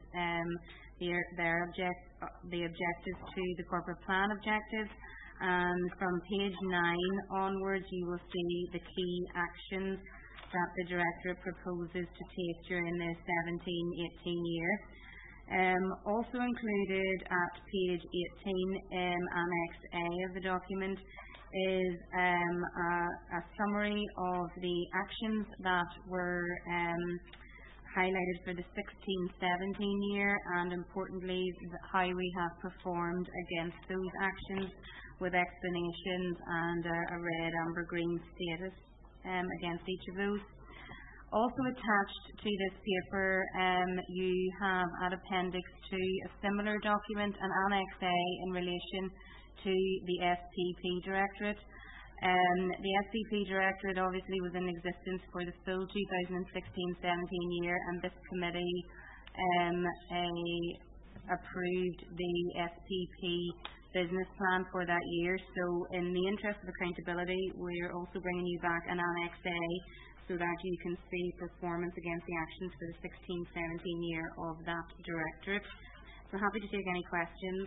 the objectives to the corporate plan objectives, and from page 9 onwards you will see the key actions that the Directorate proposes to take during the 17-18 year. Also included at page 18 Annex A of the document is a summary of the actions that were highlighted for the 16-17 year, and importantly how we have performed against those actions, with explanations and a red, amber, green status against each of those. Also attached to this paper, you have at Appendix 2 a similar document, an Annex A in relation to the SPP Directorate. The SPP Directorate obviously was in existence for the full 2016-17 year, and this committee approved the SPP business plan for that year. So in the interest of accountability, we're also bringing you back an Annex A so that you can see performance against the actions for the 16-17 year of that Directorate. So happy to take any questions.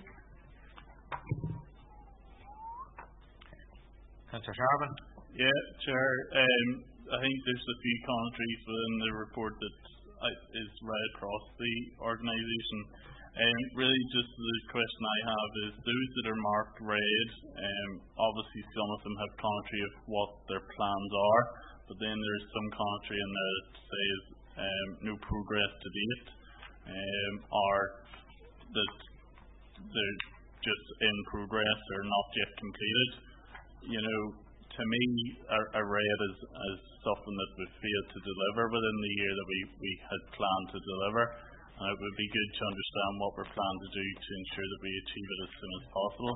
Councillor Sharman. Yeah, Chair. I think there's a few commentaries within the report that is right across the organisation. Really, just the question I have is those that are marked red. Obviously, some of them have commentary of what their plans are, but then there's some commentary in there that says no progress to date, or that they're just in progress or not yet completed. To me, a red is something that we failed to deliver within the year that we had planned to deliver, It would be good to understand what we're planning to do to ensure that we achieve it as soon as possible.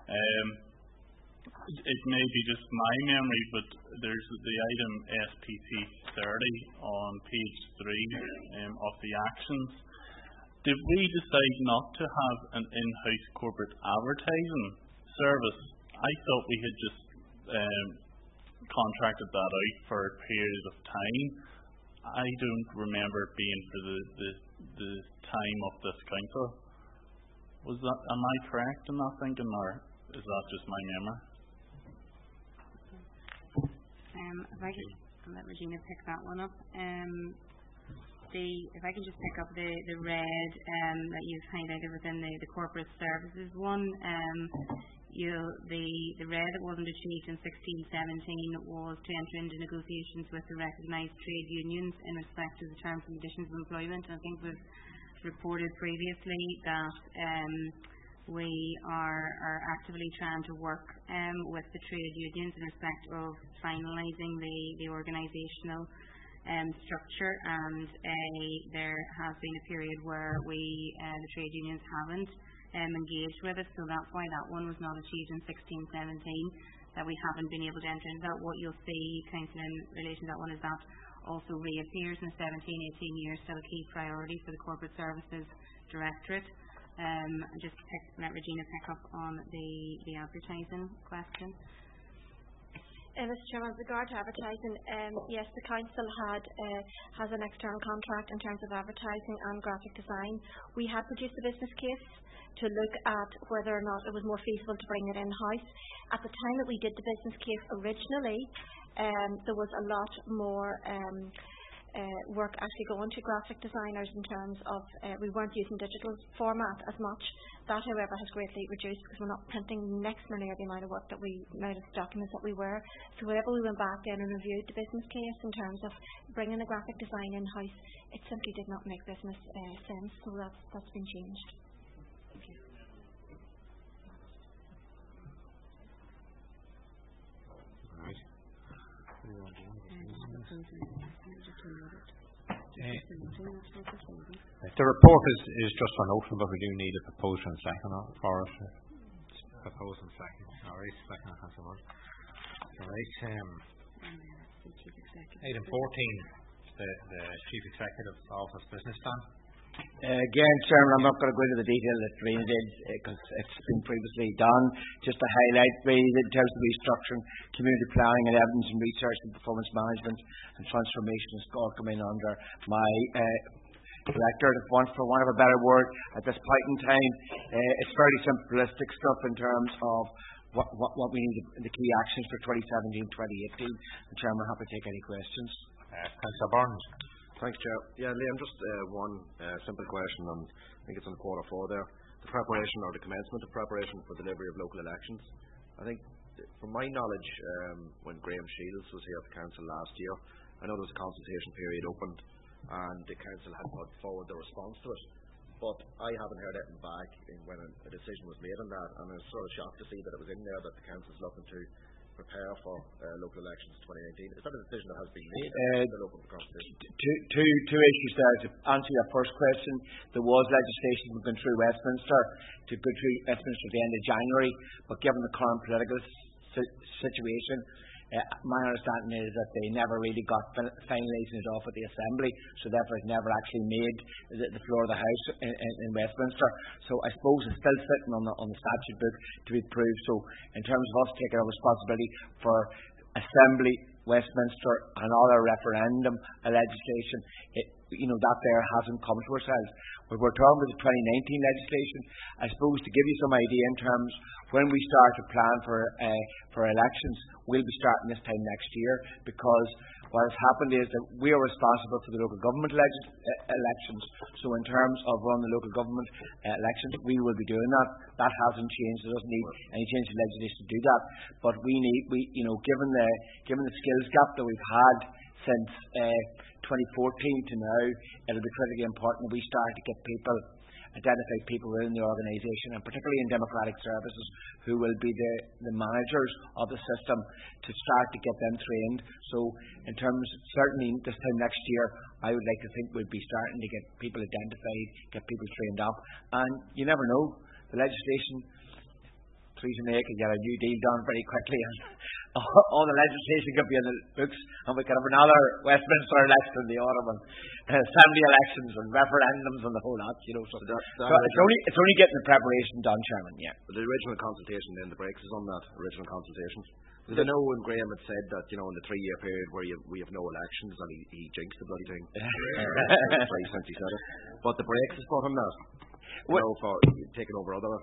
It may be just my memory, but there's the item SPC 30 on page 3 of the actions. Did we decide not to have an in-house corporate advertising service? I thought we had just contracted that out for a period of time. I don't remember it being for the time of this council. Am I correct in that thinking, or is that just my memory? If I can let Regina pick that one up. If I can just pick up the red that you've highlighted within the corporate services one. The red that wasn't achieved in 16-17 was to enter into negotiations with the recognised trade unions in respect to the terms and conditions of employment. I think we've reported previously that we are actively trying to work with the trade unions in respect of finalising the organisational structure, and there has been a period where the trade unions haven't engaged with us, so that's why that one was not achieved in 16-17, that we haven't been able to enter into that. What you'll see, Councillor, in relation to that one is that also reappears in 17-18 years, still a key priority for the Corporate Services Directorate. Just let Regina pick up on the advertising question. Mr. Chairman, with regard to advertising, yes, the council has an external contract in terms of advertising and graphic design. We had produced a business case to look at whether or not it was more feasible to bring it in-house. At the time that we did the business case originally, there was a lot more work actually going to graphic designers in terms of we weren't using digital format as much. That, however, has greatly reduced because we're not printing next to near the amount of work that amount of documents that we were. So whenever we went back in and reviewed the business case in terms of bringing the graphic design in-house, it simply did not make business sense. So that's been changed. Thank you. The report is just for noting, but we do need a proposer and second for it. Propose and second. All right, second and Councillor Ward. All right. Item 14, the Chief Executive's Office Business Plan. Again, Chairman, I'm not going to go into the detail that Rena did because it's been previously done. Just to highlight, in terms of restructuring, community planning and evidence and research and performance management and transformation is all coming under my directorate, for want of a better word. At this point in time, it's fairly simplistic stuff in terms of what we need, the key actions for 2017-2018. And Chairman, happy to take any questions. Councillor Burns. Thanks, Chair. Yeah, Liam, just one simple question, and I think it's on quarter 4 there. The preparation or the commencement of preparation for delivery of local elections. I think, from my knowledge, when Graham Shields was here at the Council last year, I know there was a consultation period opened, and the Council had put forward the response to it. But I haven't heard anything back when a decision was made on that, and I was sort of shocked to see that it was in there that the Council's looking to prepare for local elections 2019. Is that a decision that has been made in the local constitution? Two issues there. To answer your first question, there was legislation that went through Westminster at the end of January, but given the current political situation, my understanding is that they never really got finalising it off at the Assembly, so therefore it never actually made the floor of the House in Westminster. So I suppose it's still sitting on the statute book to be approved. So in terms of us taking our responsibility for Assembly, Westminster and other referendum legislation, that there hasn't come to ourselves. When we're talking about the 2019 legislation, I suppose to give you some idea in terms when we start to plan for elections, we'll be starting this time next year, because what has happened is that we are responsible for the local government elections. So in terms of running the local government elections, we will be doing that. That hasn't changed. There doesn't need any change in legislation to do that. But given the skills gap that we've had since 2014 to now, it'll be critically important that we start to get people identify people within the organisation, and particularly in democratic services, who will be the managers of the system, to start to get them trained. So in terms, certainly this time next year, I would like to think we'd be starting to get people identified, get people trained up. And you never know, the legislation, Theresa May could get a new deal done very quickly, and all the legislation could be in the books, and we could have another Westminster election in the autumn, and assembly elections and referendums and the whole lot, you know. So it's only getting the preparation done, Chairman. Yeah. But the original consultation then, the breaks is on that original consultation. Because I know when Graham had said that, you know, in the 3-year period where we have no elections, and he jinxed the bloody thing. Since he said it. But the breaks is brought him that. You know, for taking over other.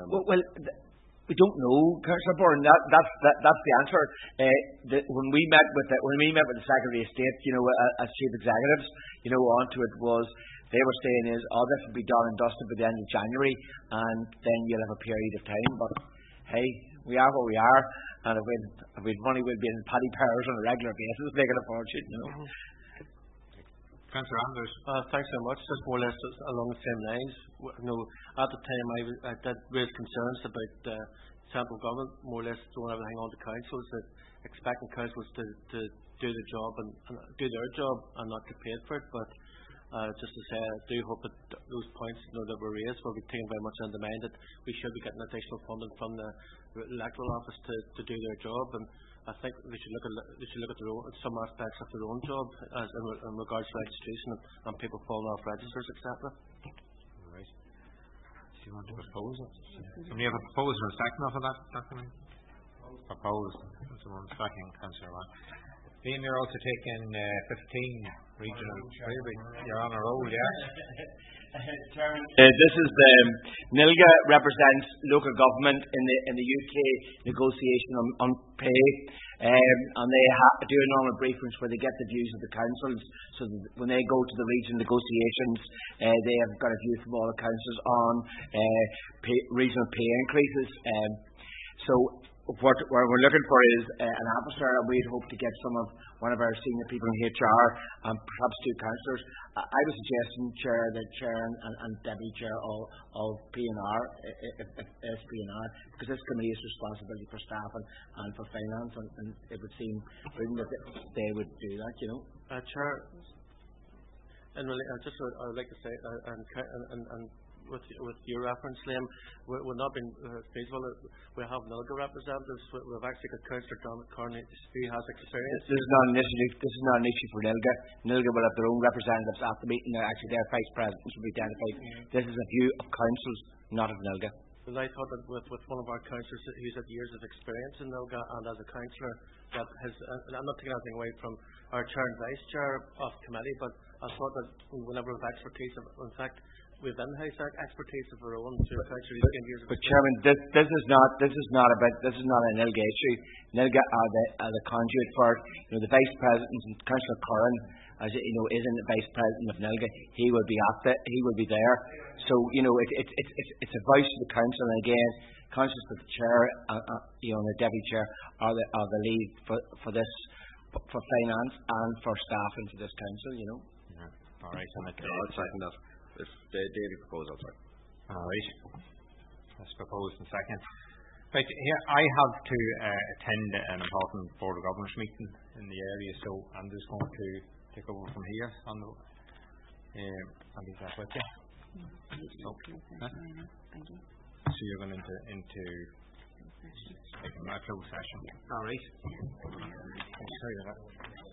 We don't know, Councillor Byrne. That's the answer. When we met with the Secretary of State, you know, as chief executives, you know, onto it was they were saying is, this will be done and dusted by the end of January, and then you'll have a period of time. But hey, we are what we are, and if we'd money, we'll be in Paddy Powers on a regular basis, making a fortune, you know. Councillor Andrews. Thanks so much. Just more or less along the same lines. You know, at the time I did raise concerns about central government more or less throwing everything on to councils, that expecting councils to do the job and do their job and not get paid for it. But just to say, I do hope that those points, you know, that were raised will be taken very much into mind, that we should be getting additional funding from the electoral office to do their job. And I think they should look at some aspects of their own job as in regards to registration and people falling off registers, etc. Right. Do you want to propose it? Somebody have a proposal and a second off of that document? Propose. Someone second, Councillor Ryan. Ian, you're also taking 15 regional. You're on a roll, yeah? Chairman, this is the NILGA represents local government in the UK negotiation on pay, and they do a normal briefings where they get the views of the councils. So when they go to the regional negotiations, they have got a view from all the councils on regional pay increases. So what we're looking for is an officer, and we'd hope to get one of our senior people in HR and perhaps 2 councillors. I was suggesting the chair and deputy chair of P&R, SPNR, because this committee is responsibility for staff and for finance, and it would seem prudent that they would do that, you know. Chair, and really, I would like to say, and with your reference, Liam, we're not been feasible. We have NILGA representatives. We've actually got Councillor Dominic Carney, who has experience. This is not an issue for NILGA. NILGA will have their own representatives at the meeting. Actually, their vice presidents will be identified. This is a view of councils, not of NILGA. Well, I thought that with one of our councillors who's had years of experience in NILGA and as a councillor, that has, and I'm not taking anything away from our chair and vice chair of committee, but I thought that whenever we have expertise, in fact, we've in-house expertise of our own. But Chairman, this is not a NILGA issue. NILGA are the conduit for it. You know, the vice president, Councillor Curran, as you know, isn't the vice president of NILGA. He will be there. So you know, it's a voice of the council, and again, conscious that the chair, you know, and the deputy chair are the lead for this, for finance and for staff into this council. You know. Yeah. All right. I'll second that. If David proposed, I'll second. All right. That's proposed and second. Right, here I have to attend an important Board of Governors meeting in the area, so I'm just going to take over from here on the I'll leave that with you. So you're going into a closed session. All right. I'll show you that.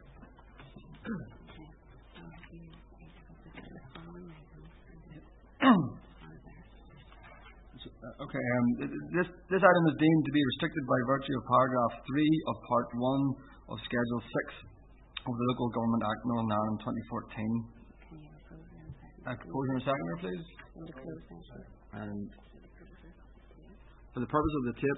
Okay, this item is deemed to be restricted by virtue of paragraph 3 of part 1 of Schedule 6 of the Local Government Act Northern Ireland 2014. Proposer and seconder, please. And for the purpose of the tape,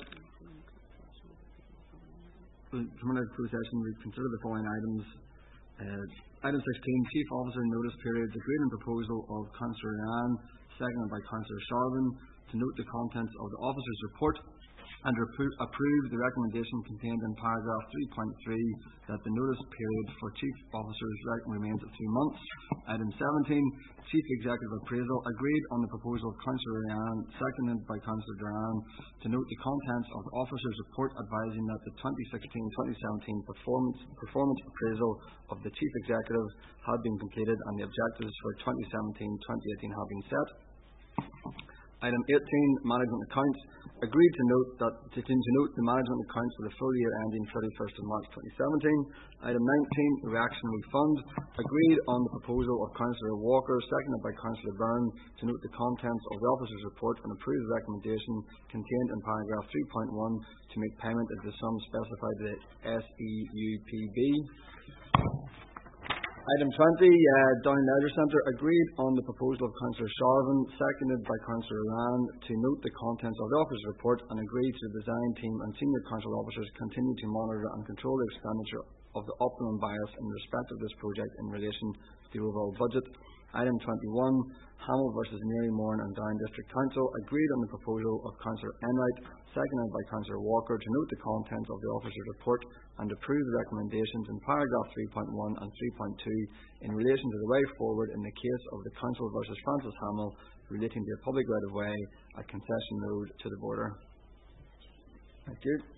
from another closed session, we consider the following items. Item 16, Chief Officer Notice Periods. Agreed and proposal of Councillor Ryan, seconded by Councillor Sharvin, to note the contents of the officer's report and approve the recommendation contained in paragraph 3.3 that the notice period for Chief Officer's remains at 2 months. Item 17, Chief Executive Appraisal, agreed on the proposal of Councillor Ryan, seconded by Councillor Duran, to note the contents of the Officer's report advising that the 2016-2017 performance appraisal of the Chief Executive had been completed and the objectives for 2017-2018 have been set. Item 18, Management Accounts, agreed to note the management accounts for the full year ending 31st of March 2017. Item 19, Reactionary Fund, agreed on the proposal of Councillor Walker, seconded by Councillor Byrne, to note the contents of the Officer's report and approve the recommendation contained in paragraph 3.1 to make payment of the sum specified to the SEUPB. Item 20, Down Leisure Centre, agreed on the proposal of Councillor Sharvin, seconded by Councillor Rand, to note the contents of the Officer's report and agree to the design team and senior council officers continue to monitor and control the expenditure of the optimum bias in respect of this project in relation to the overall budget. Item 21, Hamel versus Marymorn and Down District Council, agreed on the proposal of Councillor Enright, seconded by Councillor Walker, to note the contents of the Officer's report and approve the recommendations in paragraph 3.1 and 3.2 in relation to the way forward in the case of the Council versus Francis Hamel relating to a public right-of-way, a concession road to the border. Thank you.